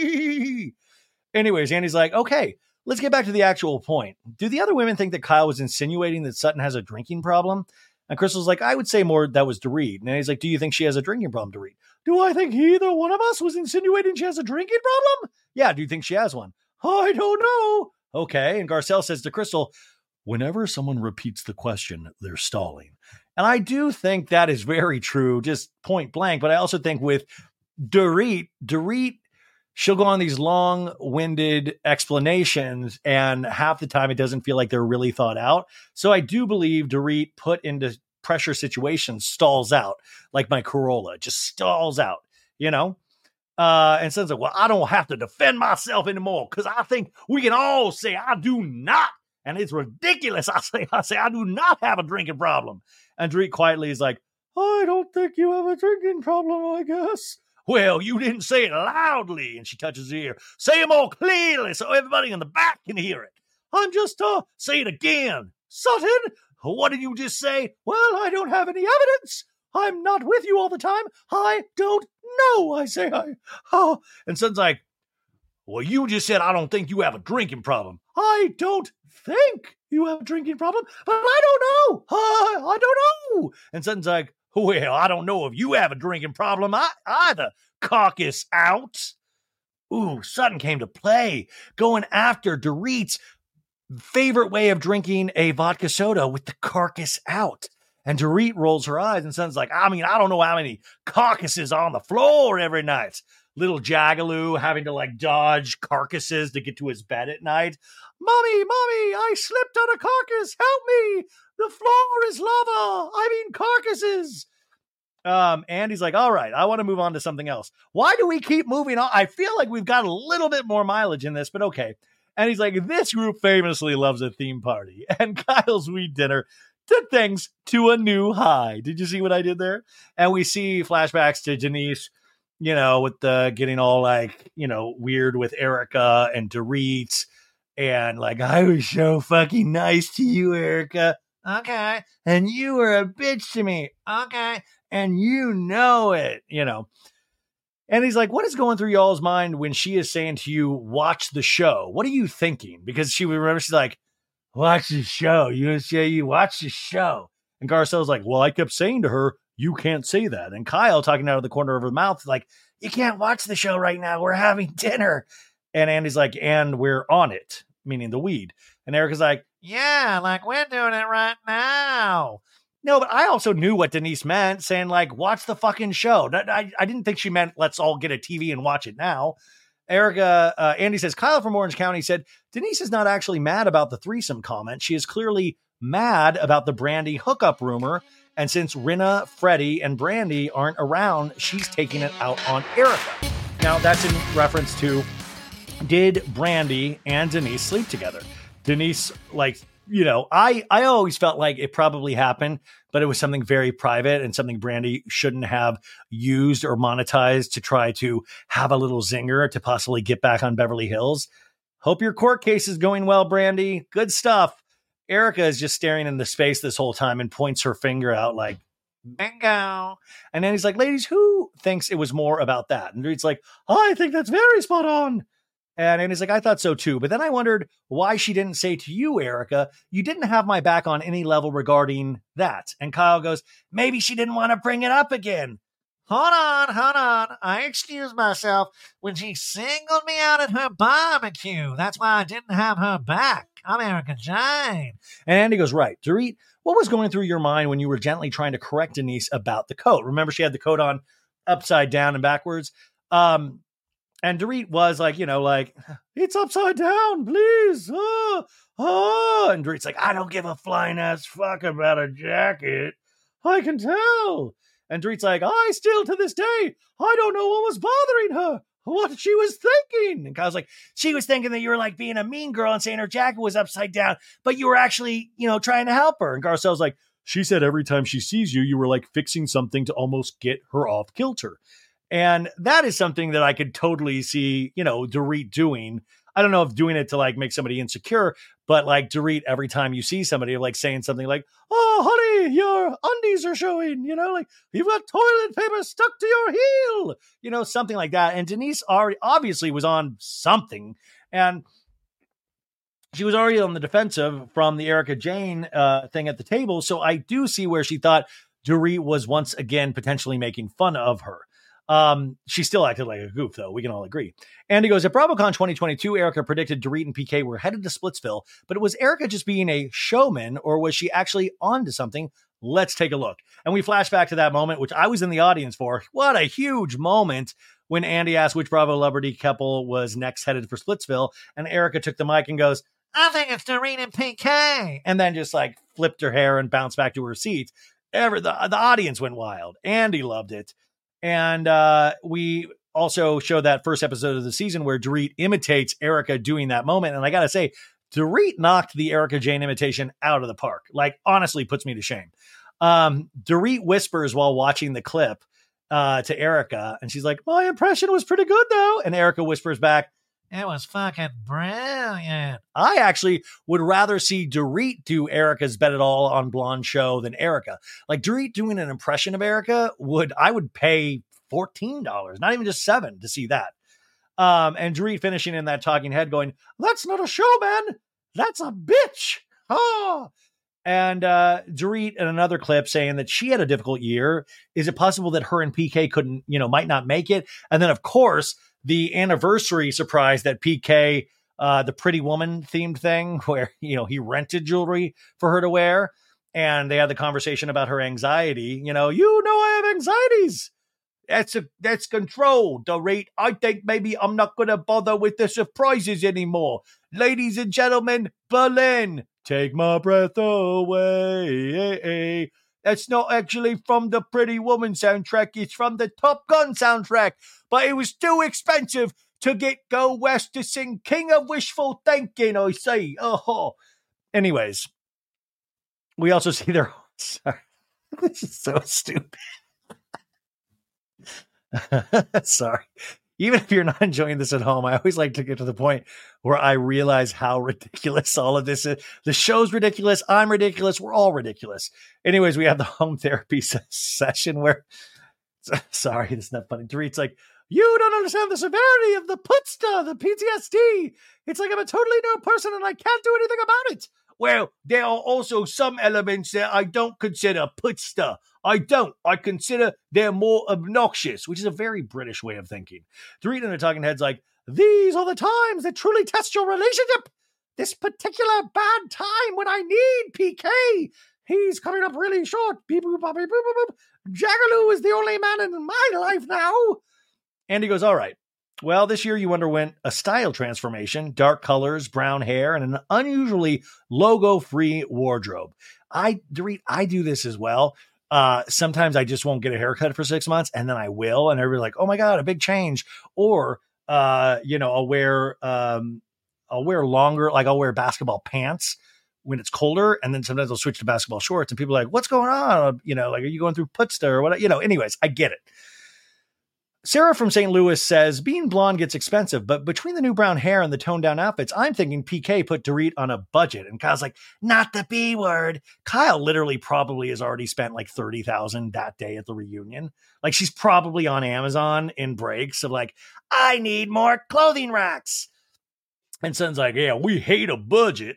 Speaker 2: Nee. Anyways, Andy's like, okay, let's get back to the actual point. Do the other women think that Kyle was insinuating that Sutton has a drinking problem? And Crystal's like, I would say more that was Dorit. And he's like, do you think she has a drinking problem, Dorit? Do I think either one of us was insinuating she has a drinking problem? Yeah, do you think she has one? I don't know. Okay. And Garcelle says to Crystal, whenever someone repeats the question, they're stalling. And I do think that is very true, just point blank. But I also think with Dorit, Dorit, she'll go on these long-winded explanations, and half the time it doesn't feel like they're really thought out. So I do believe Dorit put into pressure situations stalls out, like my Corolla, just stalls out, you know? Uh, and says, well, I don't have to defend myself anymore because I think we can all say I do not. And it's ridiculous. I say, I say, I do not have a drinking problem. And Dorit quietly is like, I don't think you have a drinking problem, I guess. Well, you didn't say it loudly. And she touches his ear. Say it more clearly so everybody in the back can hear it. I'm just, uh, say it again. Sutton, what did you just say? Well, I don't have any evidence. I'm not with you all the time. I don't know. I say, I, oh. And Sutton's like, well, you just said, I don't think you have a drinking problem. I don't think you have a drinking problem, but I don't know. Uh, I don't know. And Sutton's like, well, I don't know if you have a drinking problem either. Caucus out. Ooh, Sutton came to play, going after Dorit's favorite way of drinking a vodka soda with the carcass out. And Dorit rolls her eyes and Sutton's like, I mean, I don't know how many carcasses are on the floor every night. Little Jagaloo having to like dodge carcasses to get to his bed at night. Mommy, mommy, I slipped on a carcass. Help me. The floor is lava. I mean carcasses. Um, Andy's like, all right, I want to move on to something else. Why do we keep moving on? I feel like we've got a little bit more mileage in this, but okay. And he's like, this group famously loves a theme party. And Kyle's weed dinner took things to a new high. Did you see what I did there? And we see flashbacks to Denise, you know, with the getting all like, you know, weird with Erica and Dorit. And like, I was so fucking nice to you, Erica. Okay. And you were a bitch to me. Okay. and you know it, you know. And he's like, what is going through y'all's mind when she is saying to you, watch the show? What are you thinking? Because she would remember, she's like, watch the show. You say you watch the show. And Garcelle's like, well, I kept saying to her, you can't say that. And Kyle, talking out of the corner of her mouth, like, you can't watch the show right now. We're having dinner. And Andy's like, and we're on it, meaning the weed. And Erica's like,
Speaker 3: yeah, like we're doing it right now.
Speaker 2: no, but I also knew what Denise meant, saying, like, watch the fucking show. I, I didn't think she meant let's all get a T V and watch it now. Erica, uh, Andy says, Kyle from Orange County said, Denise is not actually mad about the threesome comment. She is clearly mad about the Brandy hookup rumor. And since Rinna, Freddie, and Brandy aren't around, she's taking it out on Erica. Now, that's in reference to, did Brandy and Denise sleep together? Denise, like, you know, I, I always felt like it probably happened, but it was something very private and something Brandy shouldn't have used or monetized to try to have a little zinger to possibly get back on Beverly Hills. Hope your court case is going well, Brandy. Good stuff. Erica is just staring into space this whole time and points her finger out like, bingo. And then he's like, ladies, who thinks it was more about that? And Dorit's like, I think that's very spot on. And Andy's like, I thought so too. But then I wondered why she didn't say to you, Erica, you didn't have my back on any level regarding that. And Kyle goes, maybe she didn't want to bring it up again.
Speaker 3: Hold on, hold on. I excused myself when she singled me out at her barbecue. That's why I didn't have her back. I'm Erika Jayne.
Speaker 2: And Andy goes, right. Dorit, what was going through your mind when you were gently trying to correct Denise about the coat? Remember, she had the coat on upside down and backwards. Um, And Dorit was like, you know, like, it's upside down, please. Oh, oh. And Dorit's like, I don't give a flying ass fuck about a jacket. I can tell. And Dorit's like, I still to this day, I don't know what was bothering her, what she was thinking. And Kyle's like, she was thinking that you were like being a mean girl and saying her jacket was upside down, but you were actually, you know, trying to help her. And Garcelle's like, she said every time she sees you, you were like fixing something to almost get her off kilter. And that is something that I could totally see, you know, Dorit doing. I don't know if doing it to like make somebody insecure, but like Dorit, every time you see somebody like saying something like, oh, honey, your undies are showing, you know, like you've got toilet paper stuck to your heel, you know, something like that. And Denise already obviously was on something. And she was already on the defensive from the Erika Jayne uh, thing at the table. So I do see where she thought Dorit was once again potentially making fun of her. Um, she still acted like a goof, though. We can all agree. Andy goes, at BravoCon twenty twenty-two, Erica predicted Dorit and P K were headed to Splitsville, but was Erica just being a showman, or was she actually on to something? Let's take a look. And we flash back to that moment, which I was in the audience for. What a huge moment when Andy asked which Bravo celebrity couple was next headed for Splitsville, and Erica took the mic and goes,
Speaker 3: I think it's Dorit and P K.
Speaker 2: And then just like flipped her hair and bounced back to her seat. Ever the, the audience went wild. Andy loved it. And uh, we also show that first episode of the season where Dorit imitates Erica doing that moment. And I got to say, Dorit knocked the Erika Jayne imitation out of the park. Like, honestly, puts me to shame. Um, Dorit whispers while watching the clip uh, to Erica. And she's like, my impression was pretty good, though. And Erica whispers back,
Speaker 3: it was fucking brilliant.
Speaker 2: I actually would rather see Dorit do Erica's Bet It All on Blonde show than Erica. Like Dorit doing an impression of Erica would, I would pay fourteen dollars, not even just seven to see that. Um, and Dorit finishing in that talking head going, that's not a show, man. That's a bitch. Oh. And uh, Dorit in another clip saying that she had a difficult year. Is it possible that her and P K couldn't, you know, might not make it? And then of course, the anniversary surprise that P K, uh, the Pretty Woman themed thing where, you know, he rented jewelry for her to wear. And they had the conversation about her anxiety. You know, you know, I have anxieties. That's a, that's control, Dorit. I think maybe I'm not going to bother with the surprises anymore. Ladies and gentlemen, Berlin, take my breath away. That's not actually from the Pretty Woman soundtrack. It's from the Top Gun soundtrack. But it was too expensive to get Go West to sing King of Wishful Thinking, I say. Oh. Anyways, we also see their... Sorry. This is so stupid. Sorry. even if you're not enjoying this at home, I always like to get to the point where I realize how ridiculous all of this is. The show's ridiculous. I'm ridiculous. We're all ridiculous. Anyways, we have the home therapy session where, sorry, this is not funny. Dorit's like, you don't understand the severity of the putsta, the P T S D. It's like I'm a totally new person and I can't do anything about it. Well, there are also some elements that I don't consider putsta. I don't. I consider they're more obnoxious, which is a very British way of thinking. Dorit and the Talking Heads like, these are the times that truly test your relationship. This particular bad time when I need P K. He's coming up really short. Beep, boop, boop, boop, boop, boop. Jagaloo is the only man in my life now. Andy goes, all right. Well, this year you underwent a style transformation, dark colors, brown hair, and an unusually logo-free wardrobe. I, Dorit, I do this as well. Uh, sometimes I just won't get a haircut for six months and then I will. And everybody's like, oh my God, a big change. Or, uh, you know, I'll wear, um, I'll wear longer, like I'll wear basketball pants when it's colder. And then sometimes I'll switch to basketball shorts and people are like, what's going on? You know, like, are you going through putsta or what? You know, anyways, I get it. Sarah from Saint Louis says, being blonde gets expensive, but between the new brown hair and the toned down outfits, I'm thinking P K put Dorit on a budget. And Kyle's like, not the B word. Kyle literally probably has already spent like thirty thousand that day at the reunion. Like she's probably on Amazon in breaks of like, I need more clothing racks. And Son's like, yeah, we hate a budget.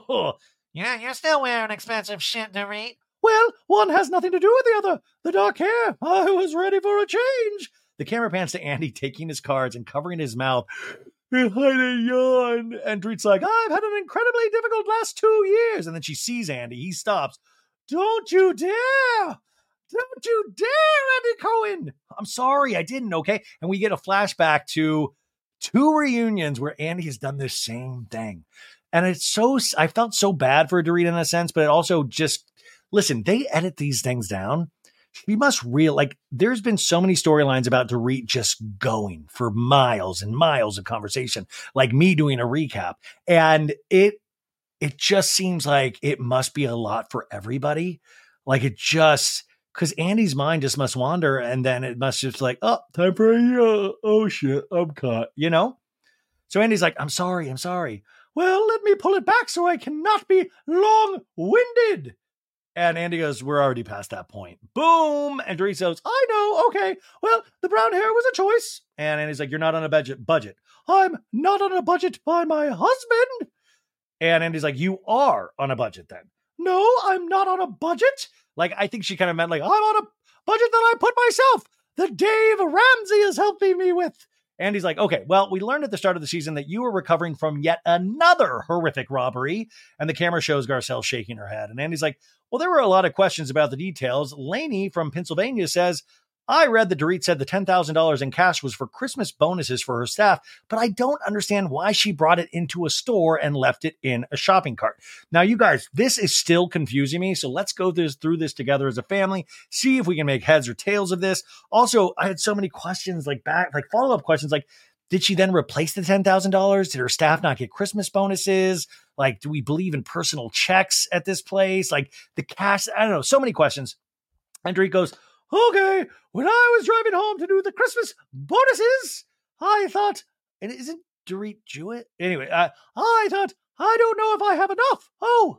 Speaker 3: Yeah, you're still wearing expensive shit, Dorit.
Speaker 2: Well, one has nothing to do with the other. The dark hair. I was ready for a change. The camera pans to Andy taking his cards and covering his mouth behind a yawn. And Dorit's like, I've had an incredibly difficult last two years. And then she sees Andy. He stops. Don't you dare. Don't you dare, Andy Cohen. I'm sorry, I didn't, okay? And we get a flashback to two reunions where Andy has done this same thing. And it's so, I felt so bad for Dorit in a sense, but it also just, listen, they edit these things down. She must real like there's been so many storylines about Dorit just going for miles and miles of conversation, like me doing a recap. And it, it just seems like it must be a lot for everybody. Like it just, cause Andy's mind just must wander. And then it must just like, oh, time for a, uh, oh shit, I'm caught, you know? So Andy's like, I'm sorry. I'm sorry. Well, let me pull it back so I cannot be long winded. And Andy goes, we're already past that point. Boom. And Dorit goes, I know. Okay. Well, the brown hair was a choice. And Andy's like, you're not on a budget. Budget. I'm not on a budget by my husband. And Andy's like, you are on a budget then. No, I'm not on a budget. Like, I think she kind of meant like, I'm on a budget that I put myself. That Dave Ramsey is helping me with. Andy's like, okay, well, we learned at the start of the season that you were recovering from yet another horrific robbery. And the camera shows Garcelle shaking her head. And Andy's like, well, there were a lot of questions about the details. Lainey from Pennsylvania says, I read that Dorit said the ten thousand dollars in cash was for Christmas bonuses for her staff, but I don't understand why she brought it into a store and left it in a shopping cart. Now, you guys, this is still confusing me. So let's go this, through this together as a family, see if we can make heads or tails of this. Also, I had so many questions like back, like follow-up questions, like, did she then replace the ten thousand dollars? Did her staff not get Christmas bonuses? Like, do we believe in personal checks at this place? Like the cash, I don't know, so many questions. And Dorit goes, okay, when I was driving home to do the Christmas bonuses, I thought, and isn't Dorit Jewett? Anyway, uh, I thought, I don't know if I have enough. Oh,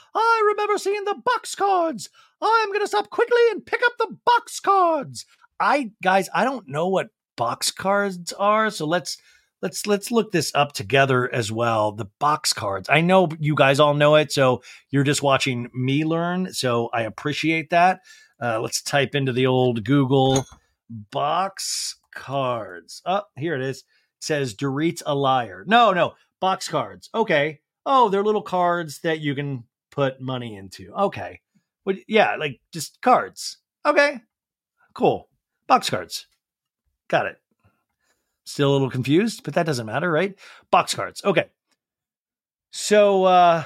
Speaker 2: I remember seeing the box cards. I'm going to stop quickly and pick up the box cards. I, guys, I don't know what box cards are, so let's let's let's look this up together as well. The box cards. I know you guys all know it, so you're just watching me learn, so I appreciate that. Uh, let's type into the old Google box cards. Oh, here it is. It says Dorit's a liar. No, no, box cards. Okay. Oh, they're little cards that you can put money into. Okay. But yeah, like just cards. Okay. Cool. Box cards. Got it. Still a little confused, but that doesn't matter, right? Box cards. Okay. So, uh,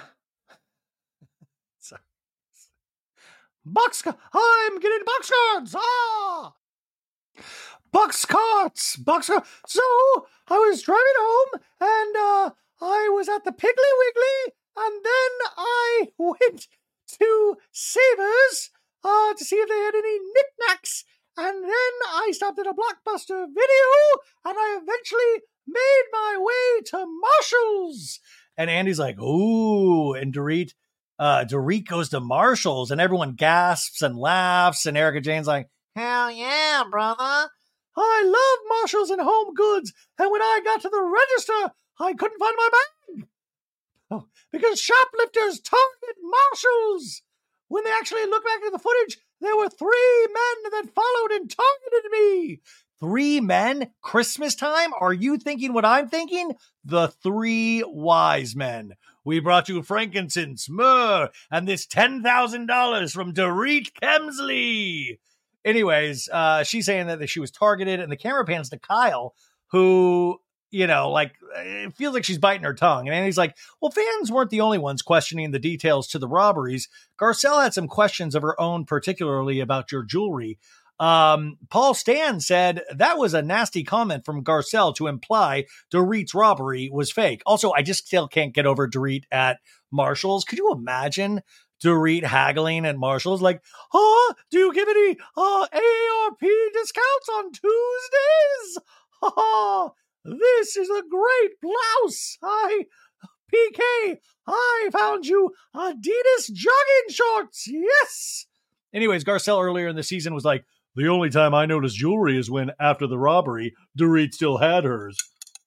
Speaker 2: box cards. I'm getting box cards. Ah, box cards. Box cards. So I was driving home and, uh, I was at the Piggly Wiggly and then I went to Savers, uh, to see if they had any knickknacks. And then I stopped at a Blockbuster Video, and I eventually made my way to Marshall's. And Andy's like, ooh. And Dorit, uh, Dorit goes to Marshall's, and everyone gasps and laughs. And Erika Jayne's like,
Speaker 3: hell yeah, brother.
Speaker 2: I love Marshalls and Home Goods, and when I got to the register, I couldn't find my bag. Oh, because shoplifters target Marshalls. When they actually look back at the footage, there were three men that followed and targeted me. Three men? Christmas time? Are you thinking what I'm thinking? The three wise men. We brought you frankincense, myrrh, and this ten thousand dollars from Dorit Kemsley. Anyways, uh, she's saying that she was targeted, and the camera pans to Kyle, who, you know, like, it feels like she's biting her tongue. And Andy's like, well, fans weren't the only ones questioning the details to the robberies. Garcelle had some questions of her own, particularly about your jewelry. Um, Paul Stan said that was a nasty comment from Garcelle to imply Dorit's robbery was fake. Also, I just still can't get over Dorit at Marshall's. Could you imagine Dorit haggling at Marshall's like, oh, do you give any uh, A A R P discounts on Tuesdays? Oh, this is a great blouse. I, P K, I found you Adidas jogging shorts. Yes. Anyways, Garcelle earlier in the season was like, the only time I noticed jewelry is when, after the robbery, Dorit still had hers.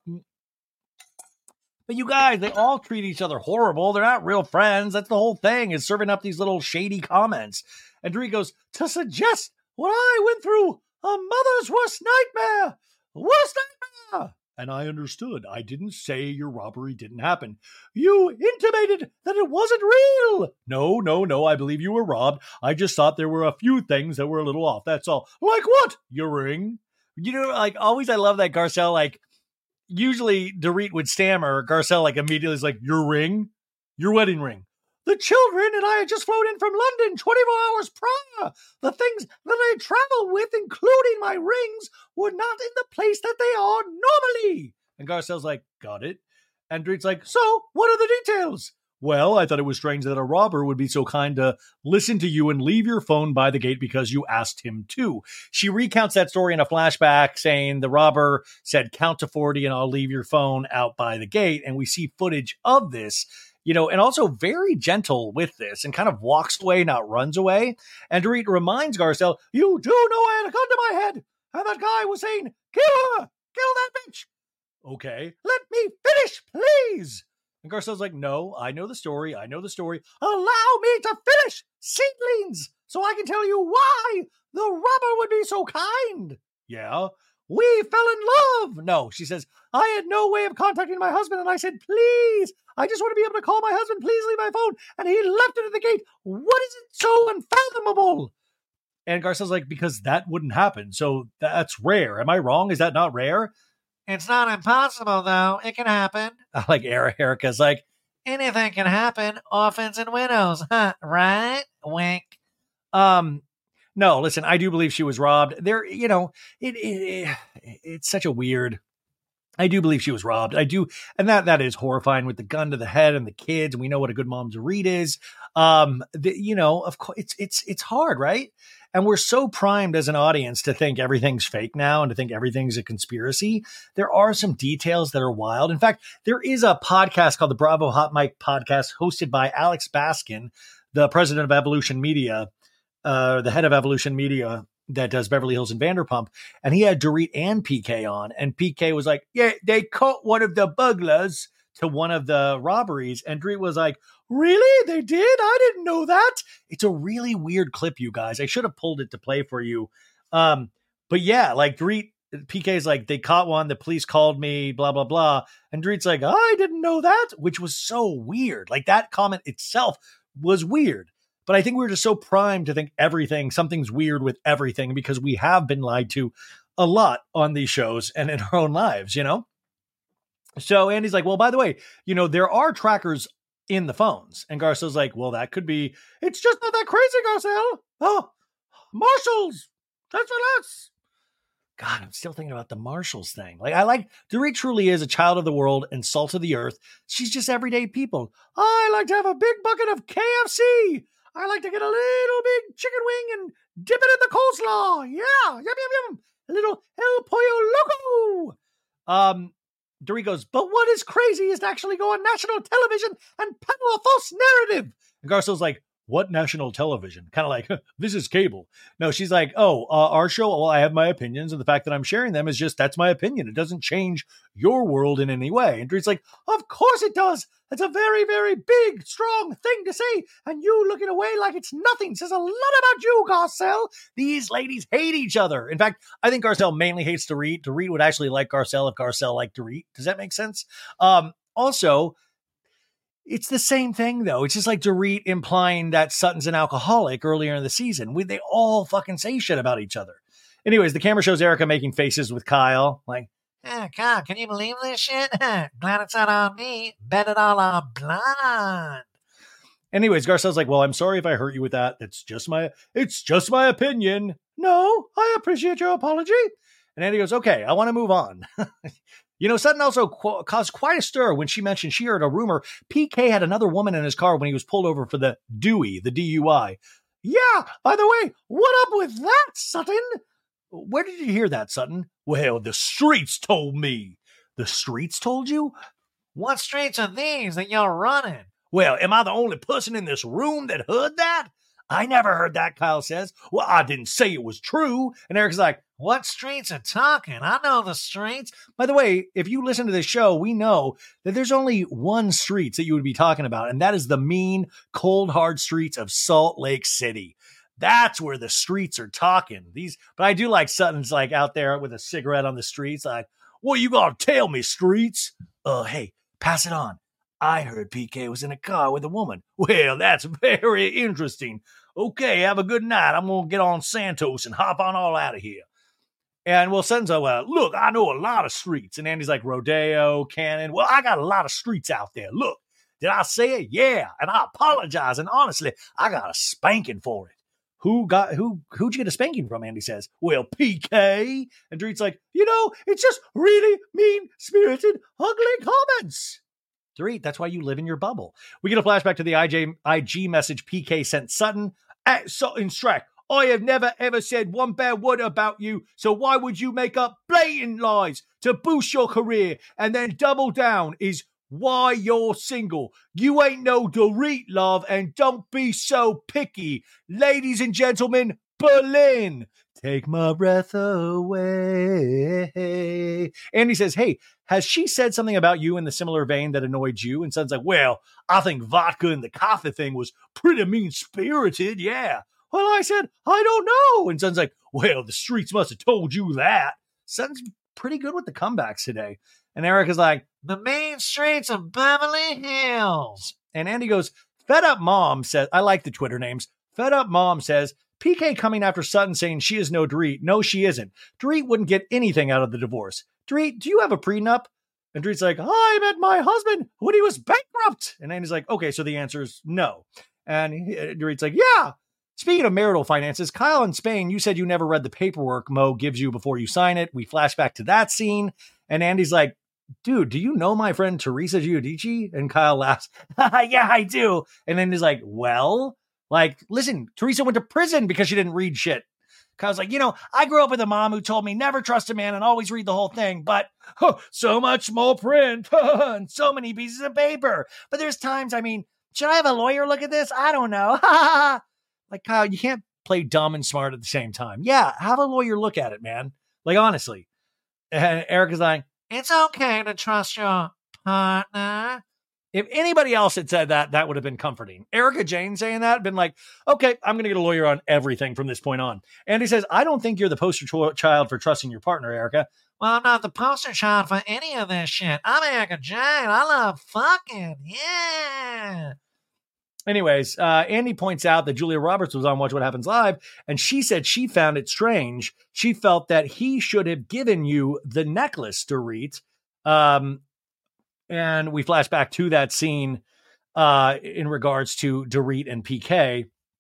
Speaker 2: But you guys, they all treat each other horrible. They're not real friends. That's the whole thing, is serving up these little shady comments. And Dorit goes, to suggest what I went through, a mother's worst nightmare. Worst nightmare. And I understood. I didn't say your robbery didn't happen. You intimated that it wasn't real. No, no, no. I believe you were robbed. I just thought there were a few things that were a little off. That's all. Like what? Your ring? You know, like, always I love that Garcelle, like, usually Dorit would stammer. Garcelle, like, immediately is like, your ring? Your wedding ring. The children and I had just flown in from London twenty-four hours prior. The things that I travel with, including my rings, were not in the place that they are normally. And Garcelle's like, got it. And Dorit's like, so, what are the details? Well, I thought it was strange that a robber would be so kind to listen to you and leave your phone by the gate because you asked him to. She recounts that story in a flashback, saying the robber said, count to forty and I'll leave your phone out by the gate. And we see footage of this. You know, and also very gentle with this and kind of walks away, not runs away. And Dorit reminds Garcelle, you do know I had a gun to my head. And that guy was saying, kill her, kill that bitch. Okay, let me finish, please. And Garcelle's like, no, I know the story. I know the story. Allow me to finish, seedlings, so I can tell you why the robber would be so kind. Yeah. We fell in love. No, she says, I had no way of contacting my husband. And I said, please, I just want to be able to call my husband. Please leave my phone. And he left it at the gate. What is it so unfathomable? And Garcelle's like, because that wouldn't happen. So that's rare. Am I wrong? Is that not rare?
Speaker 3: It's not impossible, though. It can happen.
Speaker 2: Like Erika's like,
Speaker 3: anything can happen. Orphans and widows, huh? Right? Wink.
Speaker 2: Um, No, listen, I do believe she was robbed. There, you know, it, it, it it's such a weird, I do believe she was robbed. I do. And that, that is horrifying with the gun to the head and the kids. And we know what a good mom Dorit is. Um, the, you know, of course it's, it's, it's hard, right? And we're so primed as an audience to think everything's fake now and to think everything's a conspiracy. There are some details that are wild. In fact, there is a podcast called the Bravo Hot Mic podcast hosted by Alex Baskin, the president of Evolution Media, Uh, the head of Evolution Media that does Beverly Hills and Vanderpump. And he had Dorit and P K on. And P K was like, yeah, they caught one of the burglars to one of the robberies. And Dorit was like, really? They did? I didn't know that. It's a really weird clip, you guys. I should have pulled it to play for you. Um, but yeah, like Dorit, P K's like, they caught one. The police called me, blah, blah, blah. And Dorit's like, I didn't know that, which was so weird. Like that comment itself was weird. But I think we're just so primed to think everything, something's weird with everything because we have been lied to a lot on these shows and in our own lives, you know? So Andy's like, well, by the way, you know, there are trackers in the phones. And Garcelle's like, well, that could be, it's just not that crazy, Garcelle. Oh, Marshalls, that's for less. God, I'm still thinking about the Marshalls thing. Like, I like, Dorit truly is a child of the world and salt of the earth. She's just everyday people. I like to have a big bucket of K F C. I like to get a little big chicken wing and dip it in the coleslaw. Yeah, yum, yum, yum. A little El Pollo Loco. Um, Dorit goes, but what is crazy is to actually go on national television and peddle a false narrative. And Garcelle's like, what national television? Kind of like, this is cable. No, she's like, oh, uh, our show, well, I have my opinions, and the fact that I'm sharing them is just, that's my opinion. It doesn't change your world in any way. And Dorit's like, of course it does. That's a very, very big, strong thing to say, and you looking away like it's nothing says a lot about you, Garcelle. These ladies hate each other. In fact, I think Garcelle mainly hates Dorit. Dorit would actually like Garcelle if Garcelle liked Dorit. Does that make sense? Um, also, it's the same thing, though. It's just like Dorit implying that Sutton's an alcoholic earlier in the season. We, they all fucking say shit about each other. Anyways, the camera shows Erica making faces with Kyle. Like,
Speaker 3: oh, God, can you believe this shit? Glad it's not on me. Bet it all on Blonde.
Speaker 2: Anyways, Garcelle's like, well, I'm sorry if I hurt you with that. It's just my, it's just my opinion. No, I appreciate your apology. And Andy goes, okay, I want to move on. You know, Sutton also qu- caused quite a stir when she mentioned she heard a rumor P K had another woman in his car when he was pulled over for the Dewey, the D U I. Yeah, by the way, what up with that, Sutton? Where did you hear that, Sutton? Well, the streets told me. The streets told you?
Speaker 3: What streets are these that you're running?
Speaker 2: Well, am I the only person in this room that heard that? I never heard that, Kyle says. Well, I didn't say it was true. And Eric's like,
Speaker 3: what streets are talking? I know the streets.
Speaker 2: By the way, if you listen to this show, we know that there's only one streets that you would be talking about, and that is the mean, cold, hard streets of Salt Lake City. That's where the streets are talking. These, but I do like Sutton's like out there with a cigarette on the streets, like, what you gonna tell me, streets? Uh, hey, pass it on. I heard P K was in a car with a woman. Well, that's very interesting. Okay, have a good night. I'm going to get on Santos and hop on all out of here. And well, Sutton's like, well, look, I know a lot of streets. And Andy's like, Rodeo, Cannon. Well, I got a lot of streets out there. Look, did I say it? Yeah. And I apologize. And honestly, I got a spanking for it. Who got, who, who'd you get a spanking from? Andy says, well, P K. And Dorit's like, you know, it's just really mean-spirited, ugly comments. Dorit, that's why you live in your bubble. We get a flashback to the I J, I G message P K sent Sutton. At Sutton Strack, I have never ever said one bad word about you, so why would you make up blatant lies to boost your career and then double down is why you're single. You ain't no Dorit, love, and don't be so picky. Ladies and gentlemen, Berlin. Take my breath away. Andy says, hey, has she said something about you in the similar vein that annoyed you? And Sutton's like, well, I think vodka and the coffee thing was pretty mean-spirited, yeah. Well, I said, I don't know. And Sutton's like, well, the streets must have told you that. Sutton's pretty good with the comebacks today. And Eric is like,
Speaker 3: the main streets of Beverly Hills.
Speaker 2: And Andy goes, Fed Up Mom says, I like the Twitter names. Fed Up Mom says, P K coming after Sutton saying she is no Dorit. No, she isn't. Dorit wouldn't get anything out of the divorce. Dorit, do you have a prenup? And Dorit's like, I met my husband when he was bankrupt. And Andy's like, okay, so the answer is no. And he, Dorit's like, yeah. Speaking of marital finances, Kyle in Spain, you said you never read the paperwork Mo gives you before you sign it. We flash back to that scene. And Andy's like, dude, do you know my friend Teresa Giudice? And Kyle laughs. Yeah, I do. And then he's like, well, like, listen, Teresa went to prison because she didn't read shit. Kyle's like, you know, I grew up with a mom who told me never trust a man and always read the whole thing, but oh, so much small print and so many pieces of paper. But there's times, I mean, should I have a lawyer look at this? I don't know. Like, Kyle, you can't play dumb and smart at the same time. Yeah, have a lawyer look at it, man. Like, honestly. And Eric is like,
Speaker 3: it's okay to trust your partner.
Speaker 2: If anybody else had said that, that would have been comforting. Erica Jane saying that, been like, okay, I'm going to get a lawyer on everything from this point on. And he says, I don't think you're the poster ch- child for trusting your partner, Erica.
Speaker 3: Well, I'm not the poster child for any of this shit. I'm Erica Jane. I love fucking. Yeah.
Speaker 2: Anyways, uh, Andy points out that Julia Roberts was on Watch What Happens Live, and she said she found it strange. She felt that he should have given you the necklace, Dorit. Um, and we flash back to that scene uh, in regards to Dorit and P K.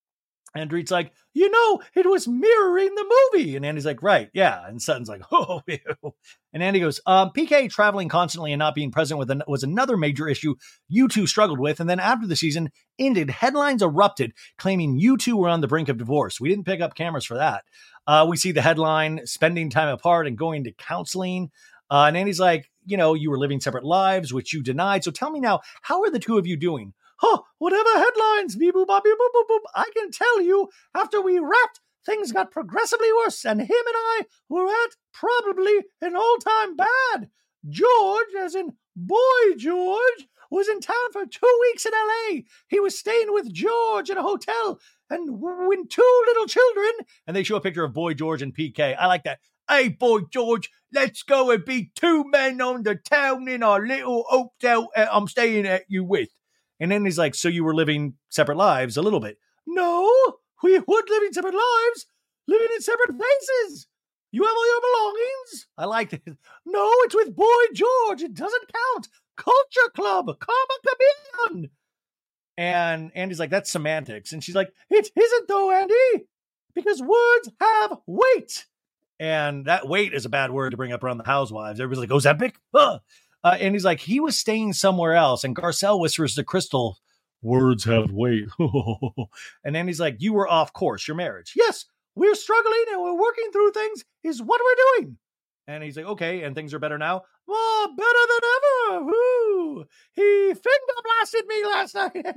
Speaker 2: And Dorit's like, you know, it was mirroring the movie. And Andy's like, right, yeah. And Sutton's like, oh, ew. And Andy goes, um, P K traveling constantly and not being present with an, was another major issue you two struggled with. And then after the season ended, headlines erupted claiming you two were on the brink of divorce. We didn't pick up cameras for that. Uh, we see the headline, spending time apart and going to counseling. Uh, and Andy's like, you know, you were living separate lives, which you denied. So tell me now, how are the two of you doing? Huh, whatever headlines, beep boop bop beep boop boop boop. I can tell you, after we wrapped, things got progressively worse, and him and I were at probably an all-time bad. George, as in Boy George, was in town for two weeks in L A. He was staying with George in a hotel, and when two little children, and they show a picture of Boy George and P K. I like that. Hey, Boy George, let's go and be two men on the town in our little hotel I'm staying at you with. And then he's like, so you were living separate lives a little bit. No, we weren't living separate lives, living in separate places. You have all your belongings? I like it. No, it's with Boy George. It doesn't count. Culture Club, Karma Chameleon. And Andy's like, that's semantics. And she's like, it isn't though, Andy, because words have weight. And that weight is a bad word to bring up around the housewives. Everybody's like, Ozempic? Huh. Uh, and he's like, he was staying somewhere else. And Garcelle whispers to Crystal, words have weight. And then he's like, you were off course, your marriage. Yes, we're struggling and we're working through things is what we're doing. And he's like, okay, and things are better now? Oh, better than ever. Woo. He finger blasted me last night.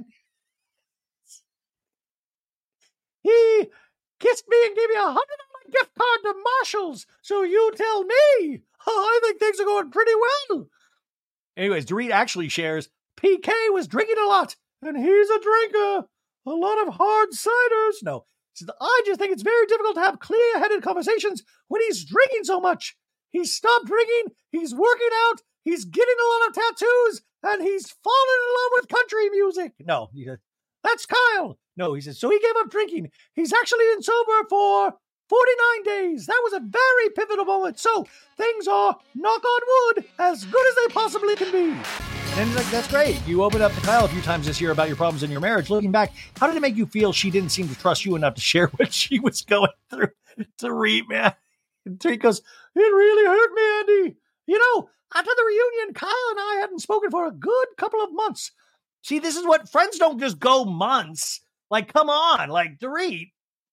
Speaker 2: He kissed me and gave me a hundred dollar gift card to Marshall's. So you tell me. Oh, I think things are going pretty well. Anyways, Dorit actually shares P K was drinking a lot, and he's a drinker. A lot of hard ciders. No, says, I just think it's very difficult to have clear-headed conversations when he's drinking so much. He's stopped drinking, he's working out, he's getting a lot of tattoos, and he's fallen in love with country music. No, he said, that's Kyle. No, he says, so he gave up drinking. He's actually been sober for forty-nine days. That was a very pivotal moment. So things are, knock on wood, as good as they possibly can be. And he's like, that's great. You opened up to Kyle a few times this year about your problems in your marriage. Looking back, how did it make you feel she didn't seem to trust you enough to share what she was going through? Dorit, man. And Dorit goes, it really hurt me, Andy. You know, after the reunion, Kyle and I hadn't spoken for a good couple of months. See, this is what friends don't just go months. Like, come on. Like, Dorit.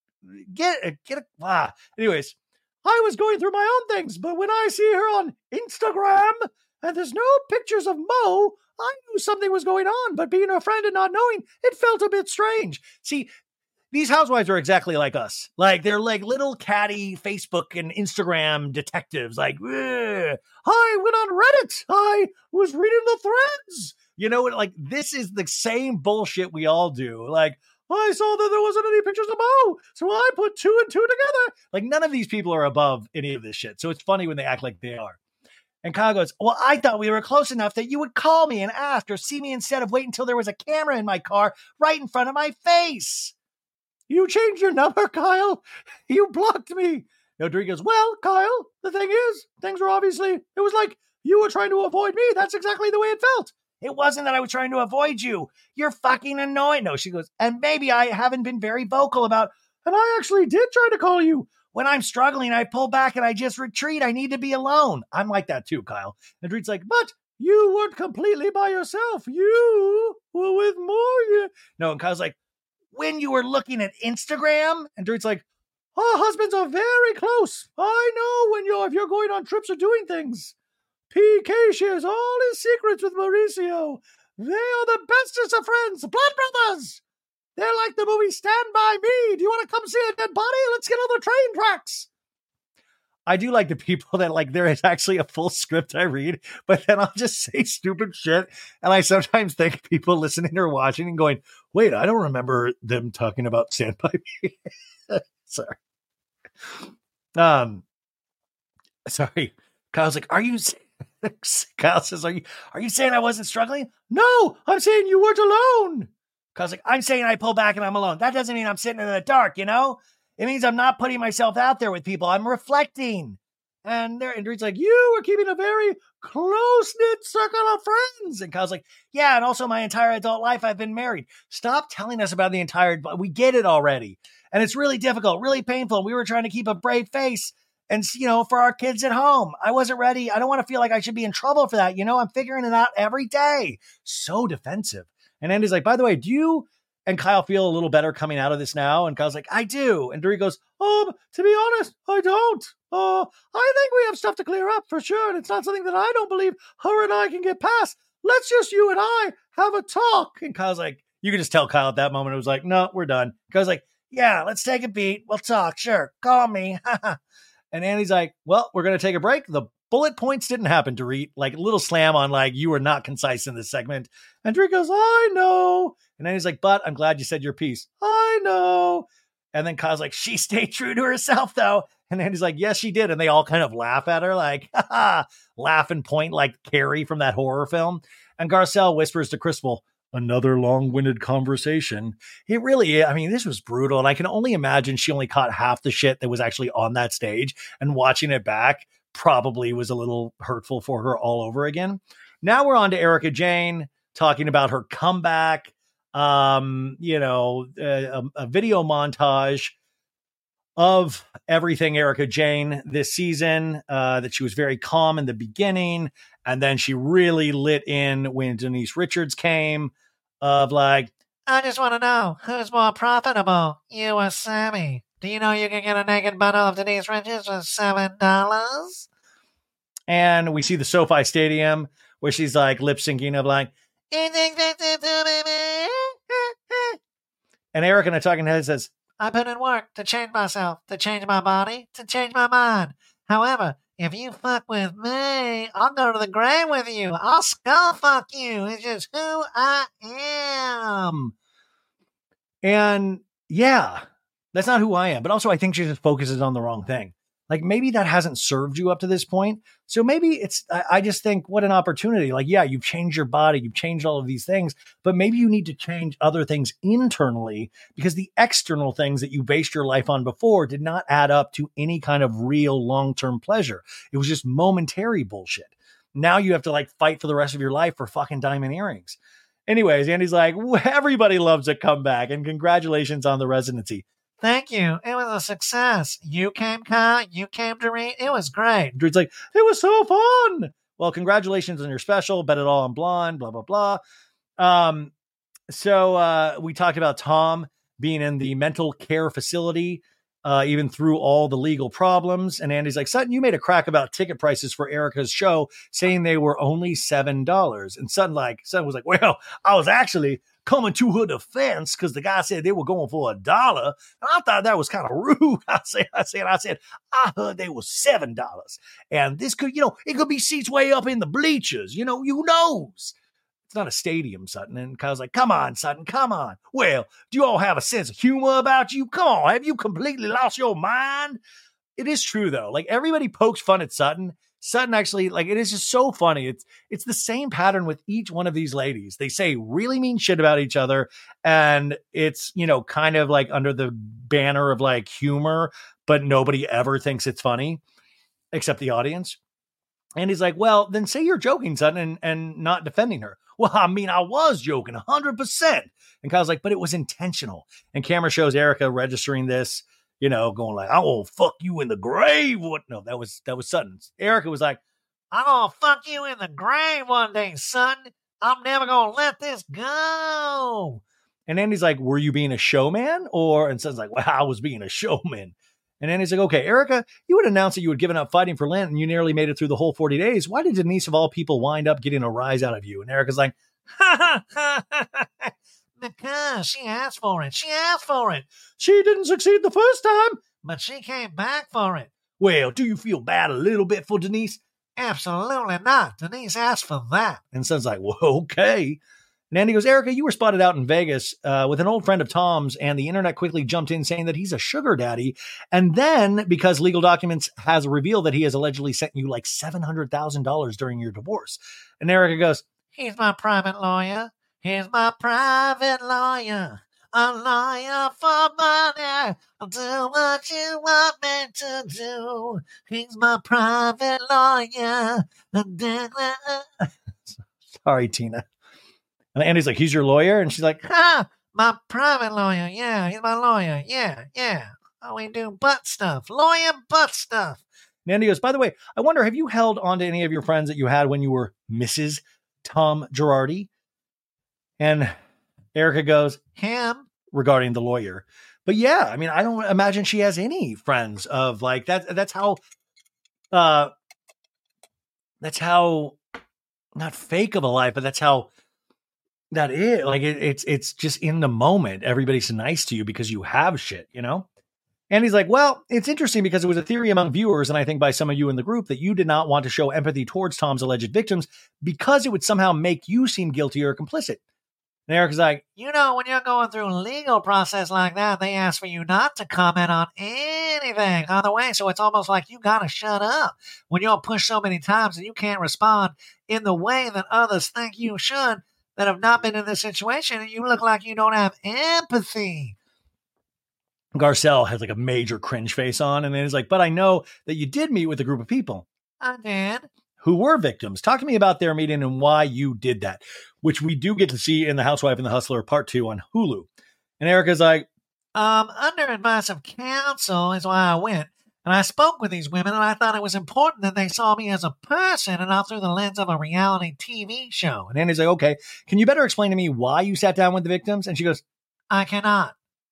Speaker 2: Get it, get it. Ah. Anyways, I was going through my own things, but when I see her on Instagram and there's no pictures of Mo, I knew something was going on, but being her friend and not knowing, it felt a bit strange. See, these housewives are exactly like us. Like, they're like little catty Facebook and Instagram detectives. Like, ugh. I went on Reddit. I was reading the threads. You know, like, this is the same bullshit we all do. Like, I saw that there wasn't any pictures of Mo, so I put two and two together. Like, none of these people are above any of this shit. So it's funny when they act like they are. And Kyle goes, well, I thought we were close enough that you would call me and ask or see me instead of wait until there was a camera in my car right in front of my face. You changed your number, Kyle. You blocked me. No, Dorit goes, well, Kyle, the thing is, things were obviously, it was like you were trying to avoid me. That's exactly the way it felt. It wasn't that I was trying to avoid you. You're fucking annoying. No, she goes, and maybe I haven't been very vocal about, and I actually did try to call you. When I'm struggling, I pull back and I just retreat. I need to be alone. I'm like that too, Kyle. And Dorit's like, but you weren't completely by yourself. You were with Morgan. No, and Kyle's like, when you were looking at Instagram? And Dorit's like, our husbands are very close. I know when you're, if you're going on trips or doing things. P K shares all his secrets with Mauricio. They are the bestest of friends, blood brothers. They're like the movie Stand By Me. Do you want to come see a dead body? Let's get on the train tracks. I do like the people that, like, there is actually a full script I read, but then I'll just say stupid shit. And I sometimes think people listening or watching and going, wait, I don't remember them talking about Stand By Me. Sorry. Um, sorry. Kyle's like, are you... Kyle says, are you, are you saying I wasn't struggling? No, I'm saying you weren't alone. Kyle's like, I'm saying I pull back and I'm alone. That doesn't mean I'm sitting in the dark, you know? It means I'm not putting myself out there with people. I'm reflecting. And there, and Dorit's like, you were keeping a very close-knit circle of friends. And Kyle's like, yeah, and also my entire adult life I've been married. Stop telling us about the entire, we get it already. And it's really difficult, really painful. We were trying to keep a brave face and, you know, for our kids at home. I wasn't ready. I don't want to feel like I should be in trouble for that. You know, I'm figuring it out every day. So defensive. And Andy's like, by the way, do you and Kyle feel a little better coming out of this now? And Kyle's like, I do. And Dorit goes, um, to be honest, I don't. Uh, I think we have stuff to clear up for sure. And it's not something that I don't believe her and I can get past. Let's just, you and I, have a talk. And Kyle's like, you can just tell Kyle at that moment, it was like, no, we're done. Kyle's like, yeah, let's take a beat. We'll talk. Sure. Call me. And Andy's like, well, we're going to take a break. The bullet points didn't happen, Dorit. Like a little slam on like, you were not concise in this segment. And Dorit goes, I know. And Andy's like, but I'm glad you said your piece. I know. And then Kyle's like, she stayed true to herself though. And Andy's like, yes, she did. And they all kind of laugh at her like, ha ha, laugh and point like Carrie from that horror film. And Garcelle whispers to Criswell, another long-winded conversation. It really, I mean, this was brutal. And I can only imagine she only caught half the shit that was actually on that stage, and watching it back probably was a little hurtful for her all over again. Now we're on to Erika Jayne talking about her comeback. Um, you know, a, a video montage of everything Erika Jayne this season, uh, that she was very calm in the beginning. And then she really lit in when Denise Richards came, of like,
Speaker 3: I just want to know, who's more profitable, you or Sammy? Do you know you can get a naked bundle of Denise Richards for seven dollars?
Speaker 2: And we see the SoFi Stadium where she's like lip syncing of like, and Erika in a talking head says,
Speaker 3: I put in work to change myself, to change my body, to change my mind. However, if you fuck with me, I'll go to the grave with you. I'll skull fuck you. It's just who I am.
Speaker 2: And yeah, that's not who I am. But also I think she just focuses on the wrong thing. Like maybe that hasn't served you up to this point. So maybe it's, I, I just think what an opportunity. Like, yeah, you've changed your body, you've changed all of these things, but maybe you need to change other things internally, because the external things that you based your life on before did not add up to any kind of real long-term pleasure. It was just momentary bullshit. Now you have to like fight for the rest of your life for fucking diamond earrings. Anyways, Andy's like, everybody loves a comeback and congratulations on the residency.
Speaker 3: Thank you. It was a success. You came, Kyle. You came to read. It was great.
Speaker 2: Dorit's like, it was so fun. Well, congratulations on your special. Bet it all on Blonde, blah, blah, blah. Um, so uh, we talked about Tom being in the mental care facility, uh, even through all the legal problems. And Andy's like, Sutton, you made a crack about ticket prices for Erika's show, saying they were only seven dollars. And Sutton, like, Sutton was like, well, I was actually coming to her defense because the guy said they were going for a dollar. And I thought that was kind of rude. I said, I said, I said, I heard they were seven dollars. And this could, you know, it could be seats way up in the bleachers. You know, who knows? It's not a stadium, Sutton. And Kyle's like, come on, Sutton, come on. Well, do you all have a sense of humor about you? Come on, have you completely lost your mind? It is true, though. Like, everybody pokes fun at Sutton. Sutton actually, like, it is just so funny. It's it's the same pattern with each one of these ladies. They say really mean shit about each other, and it's, you know, kind of like under the banner of like humor, but nobody ever thinks it's funny except the audience. And he's like, well, then say you're joking, Sutton, and, and not defending her. Well, I mean, I was joking one hundred percent. And Kyle's like, but it was intentional. And camera shows Erika registering this, you know, going like, I will fuck you in the grave. What? No, that was, that was Sutton's. Erika was like,
Speaker 3: I'm going to fuck you in the grave one day, son. I'm never going to let this go.
Speaker 2: And Andy's like, were you being a showman? Or, and Sutton's like, well, I was being a showman. And Andy's like, okay, Erika, you had announced that you had given up fighting for Lent and you nearly made it through the whole forty days. Why did Denise, of all people, wind up getting a rise out of you? And Erika's like, ha ha ha ha.
Speaker 3: Because she asked for it. She asked for it.
Speaker 2: She didn't succeed the first time,
Speaker 3: but she came back for it.
Speaker 2: Well, do you feel bad a little bit for Denise?
Speaker 3: Absolutely not. Denise asked for that.
Speaker 2: And Son's like, well, okay. And Andy goes, Erika, you were spotted out in Vegas uh, with an old friend of Tom's, and the internet quickly jumped in saying that he's a sugar daddy. And then, because legal documents has revealed that he has allegedly sent you like seven hundred thousand dollars during your divorce. And Erika goes,
Speaker 3: he's my private lawyer. He's my private lawyer. a lawyer for money. I'll do what you want me to do. He's my private lawyer.
Speaker 2: Sorry, Tina. And Andy's like, he's your lawyer? And she's like,
Speaker 3: Ha! My private lawyer. Yeah, he's my lawyer. Yeah, yeah. Oh, we do butt stuff. Lawyer butt stuff.
Speaker 2: and Andy goes, by the way, I wonder, have you held on to any of your friends that you had when you were Missus Tom Girardi? And Erica goes,
Speaker 3: Him?
Speaker 2: regarding the lawyer. But yeah, I mean, I don't imagine she has any friends of like that. That's how, uh, that's how, not fake of a life, but that's how that is. Like it, it's, it's just in the moment. Everybody's nice to you because you have shit, you know? And he's like, well, it's interesting because it was a theory among viewers, and I think by some of you in the group, that you did not want to show empathy towards Tom's alleged victims because it would somehow make you seem guilty or complicit. And Erica's like,
Speaker 3: You know, when you're going through a legal process like that, they ask for you not to comment on anything on the way. So it's almost like you got to shut up when you're pushed so many times and you can't respond in the way that others think you should that have not been in this situation. And you look like you don't have empathy.
Speaker 2: Garcelle has like a major cringe face on, and then he's like, but I know that you did meet with a group of people
Speaker 3: I did.
Speaker 2: who were victims. Talk to me about their meeting and why you did that, which we do get to see in The Housewife and the Hustler Part Two on Hulu. And Erica's like,
Speaker 3: Um, under advice of counsel is why I went. And I spoke with these women, and I thought it was important that they saw me as a person and not through the lens of a reality T V show.
Speaker 2: and Andy's like, okay, can you better explain to me why you sat down with the victims? And she goes,
Speaker 3: I cannot.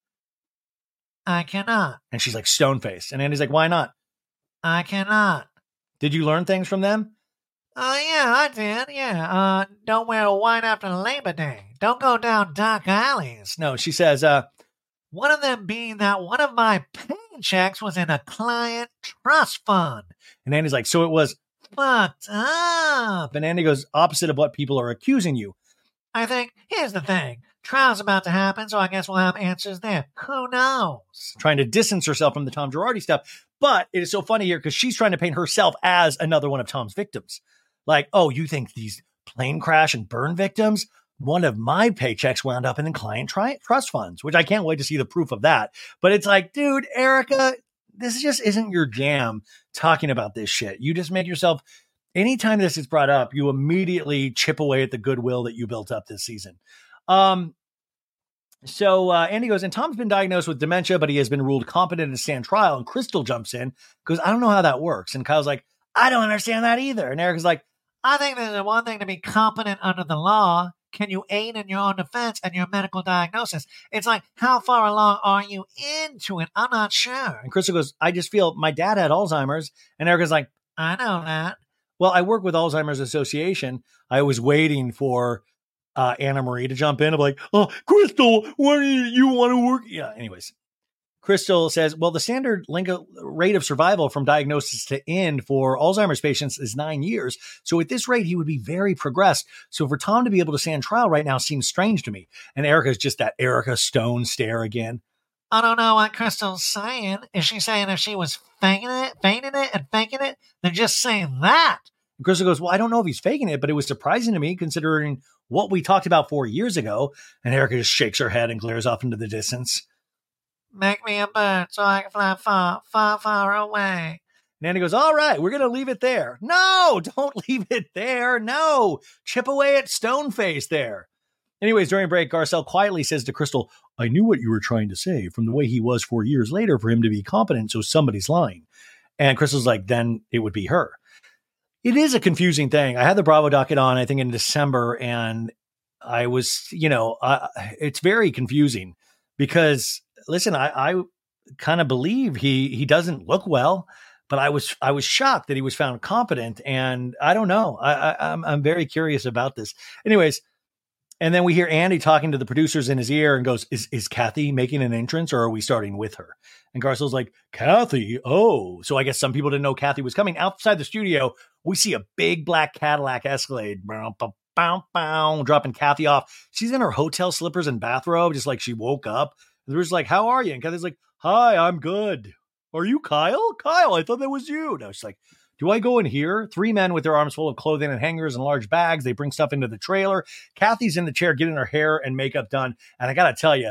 Speaker 3: I cannot.
Speaker 2: and she's like stone faced. And Andy's like, why not?
Speaker 3: I cannot.
Speaker 2: Did you learn things from them?
Speaker 3: Oh, yeah, I did. Yeah. Uh, don't wear white after Labor Day. Don't go down dark alleys.
Speaker 2: No, she says, uh,
Speaker 3: One of them being that one of my paychecks was in a client trust fund.
Speaker 2: and Andy's like, so it was
Speaker 3: Fucked up.
Speaker 2: And Andy goes, opposite of what people are accusing you.
Speaker 3: I think, here's the thing. Trial's about to happen, so I guess we'll have answers there. Who knows?
Speaker 2: Trying to distance herself from the Tom Girardi stuff. But it is so funny here because she's trying to paint herself as another one of Tom's victims. Like, oh, you think these plane crash and burn victims? One of my paychecks wound up in the client tri- trust funds, which I can't wait to see the proof of that. But it's like, dude, Erica, this just isn't your jam talking about this shit. You just make yourself, anytime this is brought up, you immediately chip away at the goodwill that you built up this season. Um, so uh, Andy goes, and Tom's been diagnosed with dementia, but he has been ruled competent to stand trial. And Crystal jumps in, goes, I don't know how that works. And Kyle's like, I don't understand that either. And Erica's like,
Speaker 3: I think there's one thing to be competent under the law. Can you aid in your own defense and your medical diagnosis? It's like, how far along are you into it? I'm not sure.
Speaker 2: and Crystal goes, I just feel my dad had Alzheimer's. And Erica's like,
Speaker 3: I know that.
Speaker 2: well, I work with Alzheimer's Association. I was waiting for uh, Anna Marie to jump in. I'm like, oh, Crystal, what do you, you want to work? Yeah. Anyways, Crystal says, well, the standard link rate of survival from diagnosis to end for Alzheimer's patients is nine years. So at this rate, he would be very progressed. So for Tom to be able to stand trial right now seems strange to me. And Erica's just that Erica Stone stare again.
Speaker 3: I don't know what Crystal's saying. Is she saying if she was faking it, feigning it, and faking it, then just saying that?
Speaker 2: And Crystal goes, well, I don't know if he's faking it, but it was surprising to me considering what we talked about four years ago. And Erica just shakes her head and glares off into the distance.
Speaker 3: Make me a bird so I can fly far, far, far away.
Speaker 2: And Andy goes, all right, we're going to leave it there. No, don't leave it there. No, chip away at Stoneface there. Anyways, during break, Garcelle quietly says to Crystal, I knew what you were trying to say from the way he was four years later for him to be competent, so somebody's lying. And Crystal's like, then it would be her. It is a confusing thing. I had the Bravo docket on, I think, in December, and I was, you know, uh, it's very confusing because, listen, I, I kind of believe he he doesn't look well, but I was I was shocked that he was found competent, and I don't know. I, I I'm I'm very curious about this. Anyways. And then we hear Andy talking to the producers in his ear and goes, is, is Kathy making an entrance or are we starting with her? And Garcelle's like, Kathy? Oh. So I guess some people didn't know Kathy was coming. Outside the studio, we see a big black Cadillac Escalade, bow, bow, bow, bow, dropping Kathy off. She's in her hotel slippers and bathrobe, just like she woke up. And they're just like, how are you? And Kathy's like, hi, I'm good. Are you Kyle? Kyle, I thought that was you. No, she's like, do I go in here? Three men with their arms full of clothing and hangers and large bags. They bring stuff into the trailer. Kathy's in the chair getting her hair and makeup done. And I got to tell you,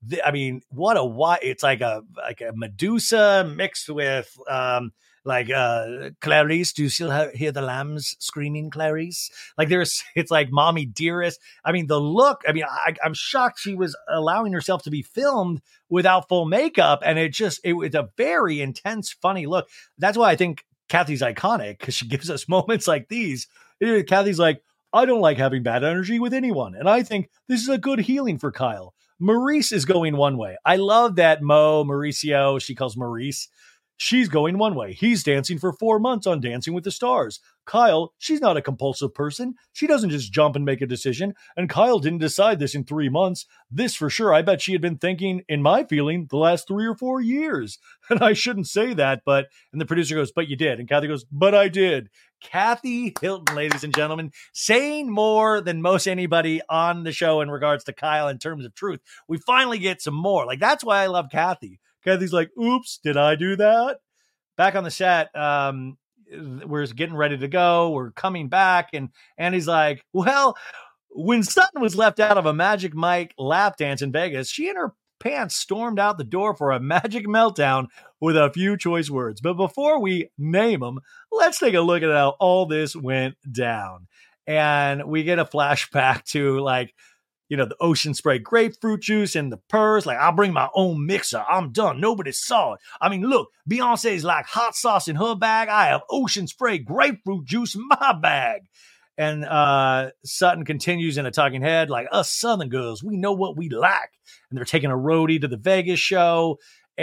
Speaker 2: th- I mean, what a why it's like a like a Medusa mixed with um like uh Clarice. Do you still ha- hear the lambs screaming, Clarice? Like there's it's like Mommy Dearest. I mean, the look, I mean, I, I'm shocked she was allowing herself to be filmed without full makeup, and it just it was a very intense, funny look. That's why I think Kathy's iconic, because she gives us moments like these. Kathy's like, I don't like having bad energy with anyone, and I think this is a good healing for Kyle. Maurice is going one way. I love that Mo, Mauricio, she calls Maurice. She's going one way. He's dancing for four months on Dancing with the Stars. Kyle, she's not a compulsive person. She doesn't just jump and make a decision. And Kyle didn't decide this in three months. This for sure. I bet she had been thinking, in my feeling, the last three or four years. And I shouldn't say that, but, and the producer goes, but you did. And Kathy goes, but I did. Kathy Hilton, ladies and gentlemen, saying more than most anybody on the show in regards to Kyle in terms of truth. We finally get some more. Like, that's why I love Kathy. Kathy's like, oops, did I do that? Back on the set, um, we're getting ready to go. We're coming back. And Andy's like, well, when Sutton was left out of a Magic Mike lap dance in Vegas, she and her pants stormed out the door for a magic meltdown with a few choice words. But before we name them, let's take a look at how all this went down. And we get a flashback to, like, you know, the Ocean Spray grapefruit juice and the purrs. Like, I'll bring my own mixer. I'm done. Nobody saw it. I mean, look, Beyonce's like hot sauce in her bag. I have Ocean Spray grapefruit juice in my bag. And uh, Sutton continues in a talking head, like, us Southern girls, we know what we like. And they're taking a roadie to the Vegas show.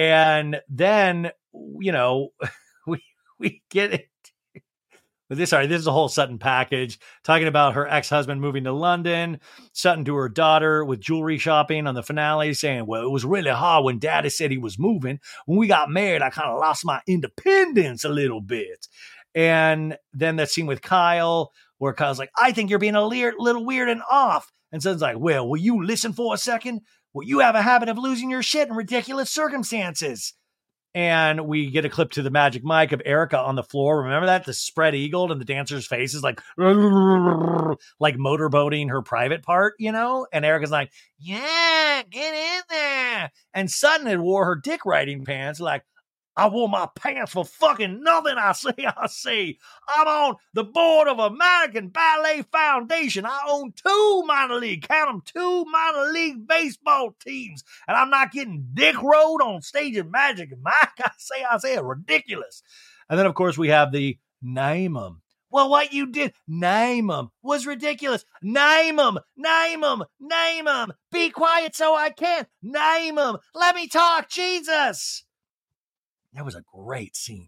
Speaker 2: And then, you know, we we get it. But this, sorry, this is a whole Sutton package, talking about her ex-husband moving to London, Sutton to her daughter with jewelry shopping on the finale, saying, well, it was really hard when Daddy said he was moving. When we got married, I kind of lost my independence a little bit. And then that scene with Kyle, where Kyle's like, I think you're being a le- little weird and off. And Sutton's like, well, will you listen for a second? Well, you have a habit of losing your shit in ridiculous circumstances. And we get a clip to the Magic Mike of Erica on the floor. Remember that? The spread eagled and the dancer's face is like, like motorboating her private part, you know? And Erica's like, yeah, get in there. And Sutton had wore her dick riding pants, like, I wore my pants for fucking nothing. I say, I say, I'm on the board of American Ballet Foundation. I own two minor league, count them, two minor league baseball teams. And I'm not getting dick rode on stage at Magic Mike. I say, I say, ridiculous. And then, of course, we have the name 'em. Well, what you did, name 'em, was ridiculous. Name 'em, name 'em, name 'em. Be quiet so I can. Name 'em. Let me talk, Jesus. That was a great scene.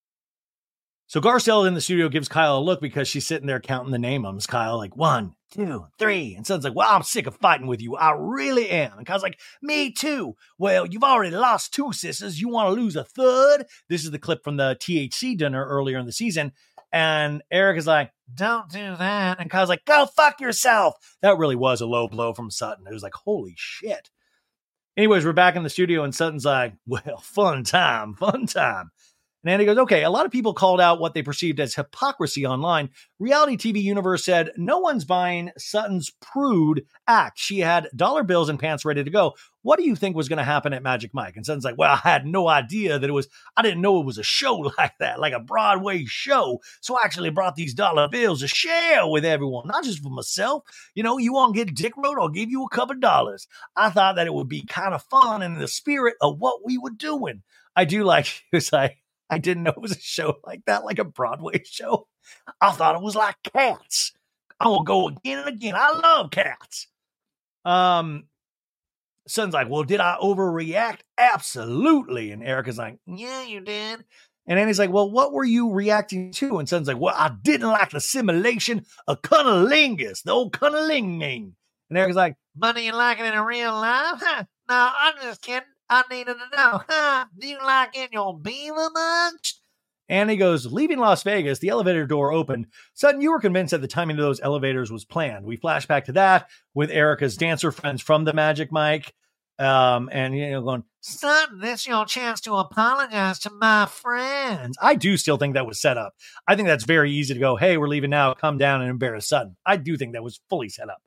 Speaker 2: So Garcelle in the studio gives Kyle a look because she's sitting there counting the name-ums. Kyle like, one, two, three. And Sutton's like, well, I'm sick of fighting with you. I really am. And Kyle's like, me too. Well, you've already lost two sisters. You want to lose a third? This is the clip from the T H C dinner earlier in the season. And Eric is like, don't do that. And Kyle's like, go fuck yourself. That really was a low blow from Sutton. It was like, holy shit. Anyways, we're back in the studio and Sutton's like, well, fun time, fun time. And Andy goes, okay, a lot of people called out what they perceived as hypocrisy online. Reality T V Universe said, no one's buying Sutton's prude act. She had dollar bills and pants ready to go. What do you think was going to happen at Magic Mike? And Sutton's like, well, I had no idea that it was, I didn't know it was a show like that, like a Broadway show. So I actually brought these dollar bills to share with everyone, not just for myself. You know, you want to get dick road? I'll give you a couple dollars. I thought that it would be kind of fun in the spirit of what we were doing. I do like, she was like, I didn't know it was a show like that, like a Broadway show. I thought it was like Cats. I will go again and again. I love Cats. Um, Sutton's like, well, did I overreact? Absolutely. And Erica's like, yeah, you did. And Annie's like, well, what were you reacting to? And Sutton's like, well, I didn't like the simulation of cunnilingus, the old cunnilinging. And Erica's like, but do you like it in a real life? Huh? No, I'm just kidding. I needed to know. Huh? Do you like in your beaver much? And he goes, leaving Las Vegas, the elevator door opened. Sutton, you were convinced that the timing of those elevators was planned. We flash back to that with Erica's dancer friends from the Magic Mike. Um, and, you know, going, Sutton, this is your chance to apologize to my friends. I do still think that was set up. I think that's very easy to go, hey, we're leaving now. Come down and embarrass Sutton. I do think that was fully set up.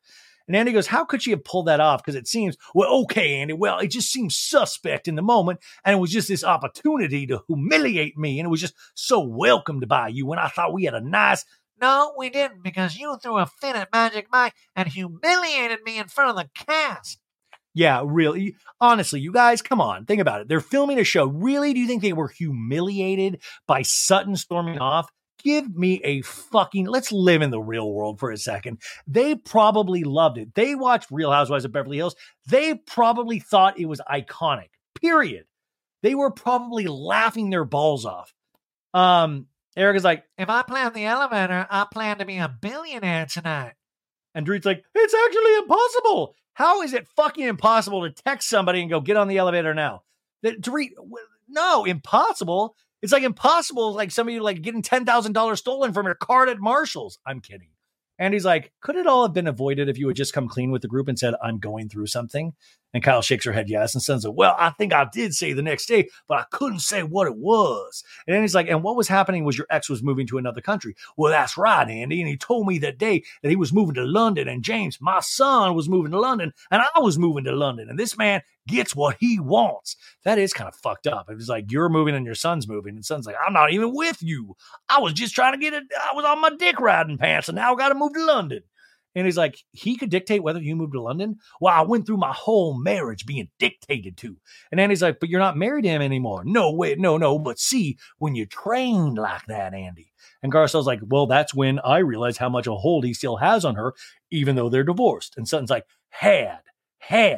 Speaker 2: And Andy goes, how could she have pulled that off? Because it seems, well, okay, Andy, well, it just seems suspect in the moment. And it was just this opportunity to humiliate me. And it was just so welcomed by you. And I thought we had a nice...
Speaker 3: No, we didn't, because you threw a fit at Magic Mike and humiliated me in front of the cast.
Speaker 2: Yeah, really. Honestly, you guys, come on. Think about it. They're filming a show. Really? Do you think they were humiliated by Sutton storming off? Give me a fucking, let's live in the real world for a second. They probably loved it. They watched Real Housewives of Beverly Hills. They probably thought it was iconic, period. They were probably laughing their balls off. Um, Erica's like,
Speaker 3: if I plan the elevator, I plan to be a billionaire tonight.
Speaker 2: And Dorit's like, it's actually impossible. How is it fucking impossible to text somebody and go, get on the elevator now? That Dorit, no, impossible. It's like impossible, like somebody like getting ten thousand dollars stolen from your card at Marshall's. I'm kidding. And he's like, could it all have been avoided if you had just come clean with the group and said, I'm going through something? And Kyle shakes her head yes and says, well, I think I did say the next day, but I couldn't say what it was. And then he's like, and what was happening was your ex was moving to another country. Well, that's right, Andy. And he told me that day that he was moving to London, and James, my son, was moving to London, and I was moving to London. And this man gets what he wants. That is kind of fucked up. It was like, you're moving and your son's moving. And son's like, I'm not even with you. I was just trying to get it. I was on my dick riding pants, and now I got to move to London. And he's like, he could dictate whether you move to London? Well, I went through my whole marriage being dictated to. And Andy's like, but you're not married to him anymore. No, wait, no, no. But see, when you trained like that, Andy. And Garcelle's like, well, that's when I realized how much a hold he still has on her, even though they're divorced. And Sutton's like, had, had.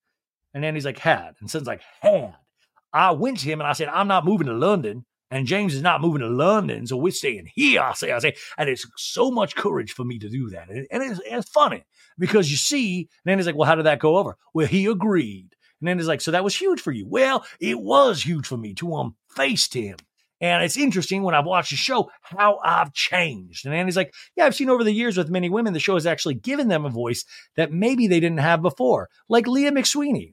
Speaker 2: And Andy's like, had. And Sutton's like, had. I went to him and I said, I'm not moving to London. And James is not moving to London, so we're staying here, I say, I say. And it's so much courage for me to do that. And, and it's, it's funny because you see, and then he's like, well, how did that go over? Well, he agreed. And then he's like, so that was huge for you. Well, it was huge for me to um face him. And it's interesting when I've watched the show how I've changed. And Andy's like, yeah, I've seen over the years with many women, the show has actually given them a voice that maybe they didn't have before, like Leah McSweeney.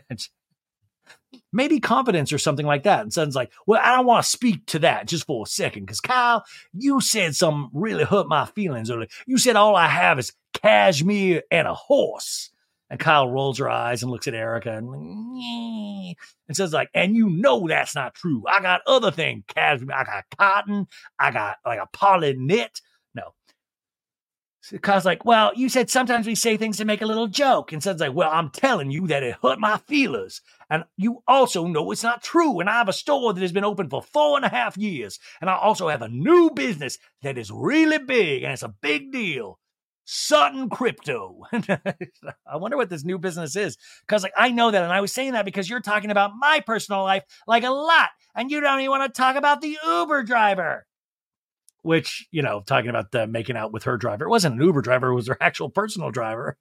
Speaker 2: Maybe confidence or something like that. And Sutton's like, well, I don't want to speak to that just for a second. Because, Kyle, you said something really hurt my feelings earlier. You said all I have is cashmere and a horse. And Kyle rolls her eyes and looks at Erica and, and says, like, and you know that's not true. I got other things. Cashmere, I got cotton. I got like a poly knit. No. So Kyle's like, well, you said sometimes we say things to make a little joke. And Sutton's like, well, I'm telling you that it hurt my feelers. And you also know it's not true. And I have a store that has been open for four and a half years. And I also have a new business that is really big. And it's a big deal. Sutton Crypto. I wonder what this new business is. Because like I know that. And I was saying that because you're talking about my personal life like a lot. And you don't even want to talk about the Uber driver. Which, you know, talking about the making out with her driver. It wasn't an Uber driver. It was her actual personal driver.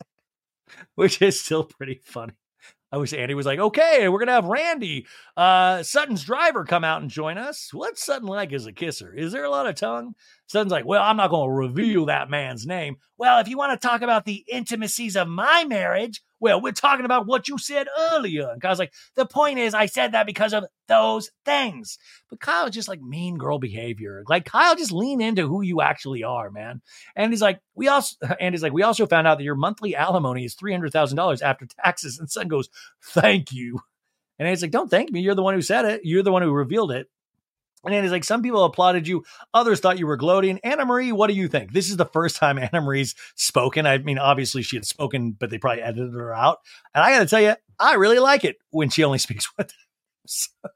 Speaker 2: Which is still pretty funny. I wish Andy was like, okay, we're going to have Randy, uh, Sutton's driver, come out and join us. What's Sutton like as a kisser? Is there a lot of tongue? Sutton's like, well, I'm not going to reveal that man's name. Well, if you want to talk about the intimacies of my marriage, well, we're talking about what you said earlier. And Kyle's like, the point is I said that because of those things. But Kyle's just like mean girl behavior. Like Kyle, just lean into who you actually are, man. And he's like, we also, and he's like, we also found out that your monthly alimony is three hundred thousand dollars after taxes. And Sutton goes, thank you. And he's like, don't thank me. You're the one who said it. You're the one who revealed it. And then he's like, some people applauded you. Others thought you were gloating. Anna Marie, what do you think? This is the first time Anna Marie's spoken. I mean, obviously she had spoken, but they probably edited her out. And I got to tell you, I really like it when she only speaks with them.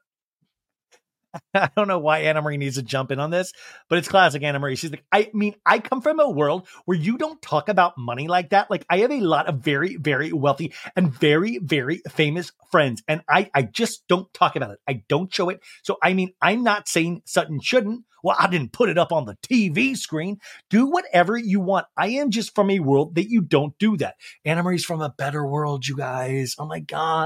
Speaker 2: I don't know why Anna Marie needs to jump in on this, but it's classic Anna Marie. She's like, I mean, I come from a world where you don't talk about money like that. Like I have a lot of very, very wealthy and very, very famous friends. And I, I just don't talk about it. I don't show it. So, I mean, I'm not saying Sutton shouldn't. Well, I didn't put it up on the T V screen. Do whatever you want. I am just from a world that you don't do that. Anna Marie's from a better world, you guys. Oh my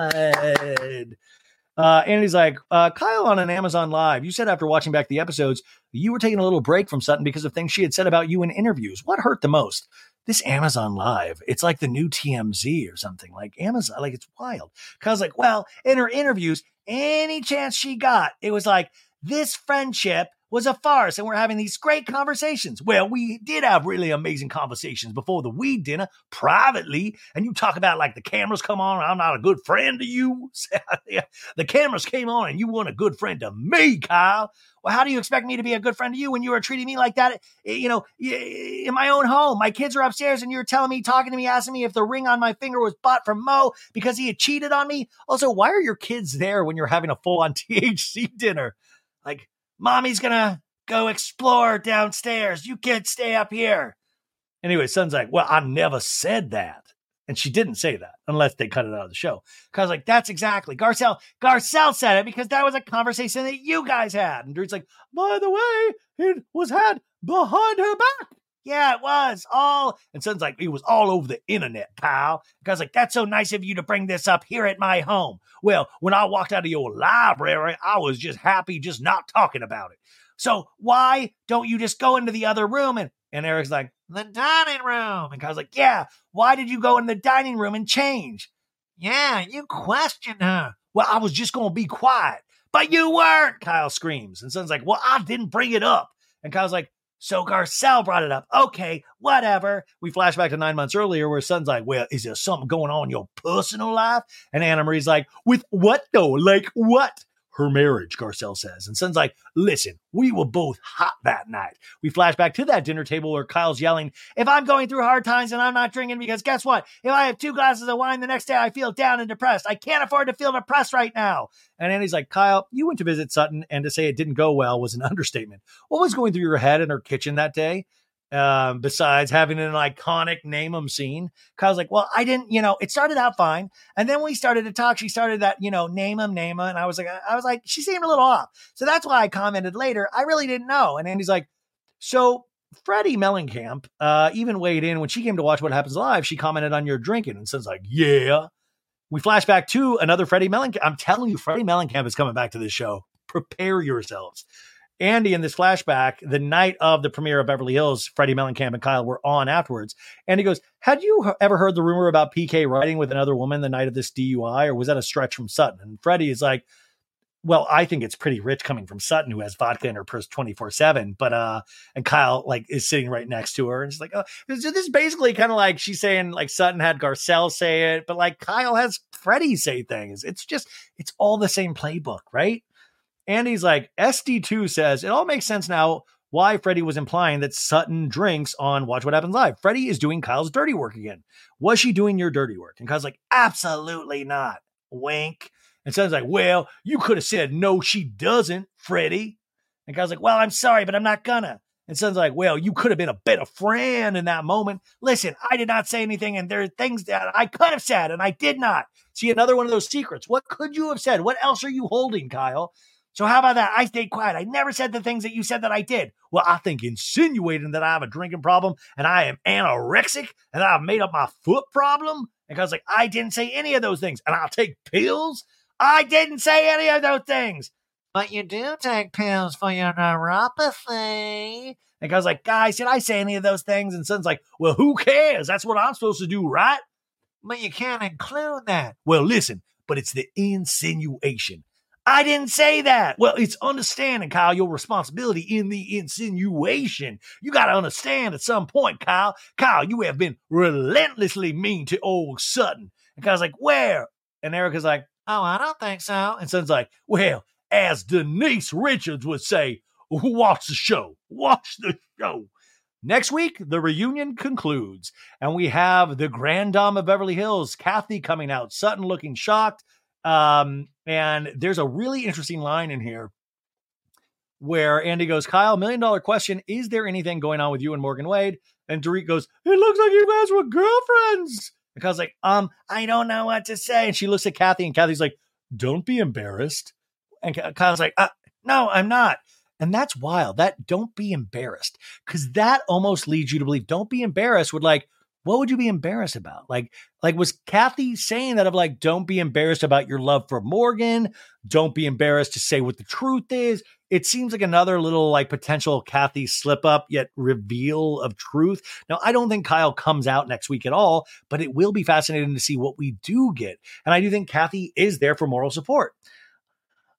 Speaker 2: God. Uh, and he's like, uh, Kyle on an Amazon Live, you said after watching back the episodes, you were taking a little break from Sutton because of things she had said about you in interviews. What hurt the most? This Amazon Live, it's like the new T M Z or something. Like Amazon, like it's wild. Kyle's like, well, in her interviews, any chance she got, it was like, this friendship was a farce and we're having these great conversations. Well, we did have really amazing conversations before the weed dinner privately. And you talk about like the cameras come on and I'm not a good friend to you. The cameras came on and you weren't a good friend to me, Kyle. Well, how do you expect me to be a good friend to you when you were treating me like that, you know, in my own home? My kids are upstairs and you're telling me, talking to me, asking me if the ring on my finger was bought from Mo because he had cheated on me. Also, why are your kids there when you're having a full-on T H C dinner? Like, Mommy's gonna go explore downstairs. You kids stay up here. Anyway, son's like, well, I never said that. And she didn't say that unless they cut it out of the show. Because like, that's exactly. Garcelle, Garcelle said it because that was a conversation that you guys had. And Drew's like, by the way, it was had behind her back. Yeah, it was all. And son's like, it was all over the internet, Kyle. Because like, that's so nice of you to bring this up here at my home. Well, when I walked out of your library, I was just happy just not talking about it. So why don't you just go into the other room? And, and Eric's like,
Speaker 3: the dining room.
Speaker 2: And Kyle's like, yeah, why did you go in the dining room and change?
Speaker 3: Yeah, you questioned her.
Speaker 2: Well, I was just going to be quiet. But you weren't, Kyle screams. And son's like, well, I didn't bring it up. And Kyle's like, so Garcelle brought it up. Okay, whatever. We flash back to nine months earlier where son's like, well, is there something going on in your personal life? And Anna Marie's like, with what though? Like what? Her marriage, Garcelle says. And son's like, listen, we were both hot that night. We flash back to that dinner table where Kyle's yelling, if I'm going through hard times and I'm not drinking, because guess what? If I have two glasses of wine the next day, I feel down and depressed. I can't afford to feel depressed right now. And Annie's like, Kyle, you went to visit Sutton, and to say it didn't go well was an understatement. What was going through your head in her kitchen that day? Um, besides having an iconic name 'em scene. Kyle's like, well, I didn't, you know, it started out fine. And then when we started to talk, she started that, you know, name 'em, name 'em. And I was like, I was like, she seemed a little off. So that's why I commented later. I really didn't know. And Andy's like, so Freddie Mellencamp, uh, even weighed in when she came to watch What Happens Live. She commented on your drinking and says like, yeah, we flash back to another Freddie Mellencamp. I'm telling you, Freddie Mellencamp is coming back to this show. Prepare yourselves. Andy, in this flashback, the night of the premiere of Beverly Hills, Freddie Mellencamp and Kyle were on afterwards. And he goes, had you ever heard the rumor about P K riding with another woman the night of this D U I, or was that a stretch from Sutton? And Freddie is like, well, I think it's pretty rich coming from Sutton, who has vodka in her purse twenty-four seven. But, uh, and Kyle, like, is sitting right next to her. And she's like, oh, this is basically kind of like she's saying, like, Sutton had Garcelle say it, but, like, Kyle has Freddie say things. It's just, it's all the same playbook, right? Andy's like, S D two says, it all makes sense now why Freddie was implying that Sutton drinks on Watch What Happens Live. Freddie is doing Kyle's dirty work again. Was she doing your dirty work? And Kyle's like, absolutely not. Wink. And Sutton's like, well, you could have said, no, she doesn't, Freddie. And Kyle's like, well, I'm sorry, but I'm not gonna. And Sutton's like, well, you could have been a better friend in that moment. Listen, I did not say anything, and there are things that I could have said, and I did not. See, another one of those secrets. What could you have said? What else are you holding, Kyle? So how about that? I stayed quiet. I never said the things that you said that I did. Well, I think insinuating that I have a drinking problem and I am anorexic and I've made up my foot problem. Because like, I didn't say any of those things. And I'll take pills. I didn't say any of those things.
Speaker 3: But you do take pills for your neuropathy.
Speaker 2: And I was like, guys, did I say any of those things? And Son's like, well, who cares? That's what I'm supposed to do, right?
Speaker 3: But you can't include that.
Speaker 2: Well, listen, but it's the insinuation. I didn't say that. Well, it's understanding, Kyle, your responsibility in the insinuation. You got to understand at some point, Kyle. Kyle, you have been relentlessly mean to old Sutton. And Kyle's like, where? And Erica's like,
Speaker 3: oh, I don't think so.
Speaker 2: And Sutton's like, well, as Denise Richards would say, watch the show. Watch the show. Next week, the reunion concludes, and we have the Grand Dame of Beverly Hills, Kathy, coming out, Sutton looking shocked. Um, and there's a really interesting line in here where Andy goes, Kyle, million dollar question. Is there anything going on with you and Morgan Wade? And Dorit goes, it looks like you guys were girlfriends. And Kyle's like, um, I don't know what to say. And she looks at Kathy, and Kathy's like, don't be embarrassed. And Kyle's like, uh, no, I'm not. And that's wild. That don't be embarrassed. Cause that almost leads you to believe don't be embarrassed with like, what would you be embarrassed about? Like, like was Kathy saying that of like, don't be embarrassed about your love for Morgan. Don't be embarrassed to say what the truth is. It seems like another little like potential Kathy slip up yet reveal of truth. Now, I don't think Kyle comes out next week at all, but it will be fascinating to see what we do get. And I do think Kathy is there for moral support.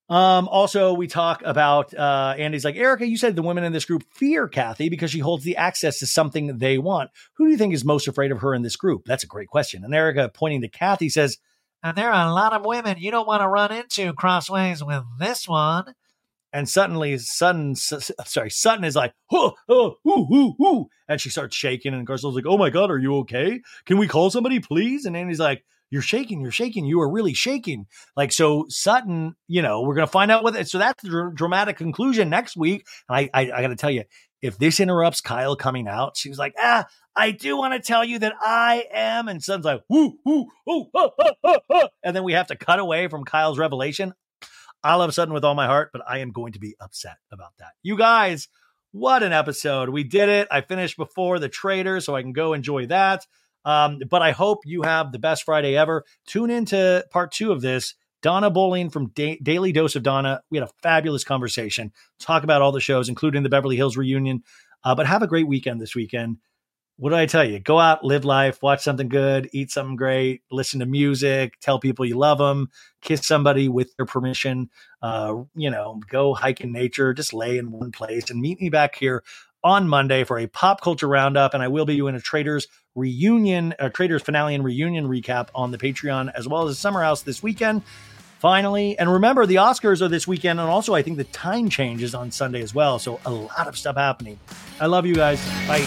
Speaker 2: Um, also, we talk about, uh, Andy's like, Erica, you said the women in this group fear Kathy because she holds the access to something they want. Who do you think is most afraid of her in this group? That's a great question. And Erica, pointing to Kathy, says,
Speaker 3: and there are a lot of women you don't want to run into crossways with this one.
Speaker 2: And suddenly, Sutton, sorry, Sutton is like, oh, oh, ooh, ooh, ooh. And she starts shaking. And Garcelle's like, oh my God, are you okay? Can we call somebody, please? And Andy's like, you're shaking, you're shaking. You are really shaking. Like, so Sutton, you know, we're going to find out what it. So that's the dr- dramatic conclusion next week. And I, I, I got to tell you, if this interrupts Kyle coming out, she was like, ah, I do want to tell you that I am. And Sutton's like, woo, woo, oh, oh, oh, oh, oh. And then we have to cut away from Kyle's revelation. I love Sutton with all my heart, but I am going to be upset about that. You guys, what an episode. We did it. I finished before the Traitors, so I can go enjoy that. Um, but I hope you have the best Friday ever. Tune into part two of this. Donna Bowling from da- Daily Dose of Donna. We had a fabulous conversation. Talk about all the shows, including the Beverly Hills reunion. Uh, but have a great weekend this weekend. What did I tell you? Go out, live life, watch something good, eat something great, listen to music, tell people you love them, kiss somebody with their permission, uh, you know, go hike in nature, just lay in one place, and meet me back here on Monday for a pop culture roundup. And I will be doing a Traitors reunion, a Traitors finale and reunion recap on the Patreon, as well as Summer House this weekend. Finally, and remember, the Oscars are this weekend, and also I think the time change is on Sunday as well. So a lot of stuff happening. I love you guys. Bye.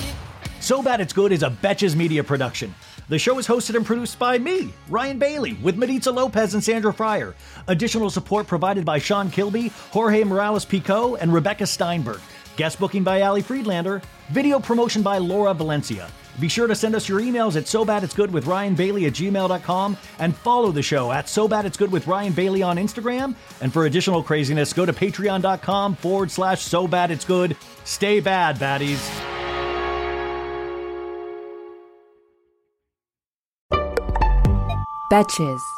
Speaker 2: So Bad It's Good is a Betches Media production. The show is hosted and produced by me, Ryan Bailey, with Maritza Lopez and Sandra Fryer. Additional support provided by Sean Kilby, Jorge Morales-Pico, and Rebecca Steinberg. Guest booking by Ali Friedlander. Video promotion by Laura Valencia. Be sure to send us your emails at SoBadIt'sGoodWithRyanBailey at gmail dot com and follow the show at SoBadIt'sGoodWithRyanBailey on Instagram. And for additional craziness, go to patreon.com forward slash SoBadIt'sGood. Stay bad, baddies.
Speaker 4: Betches.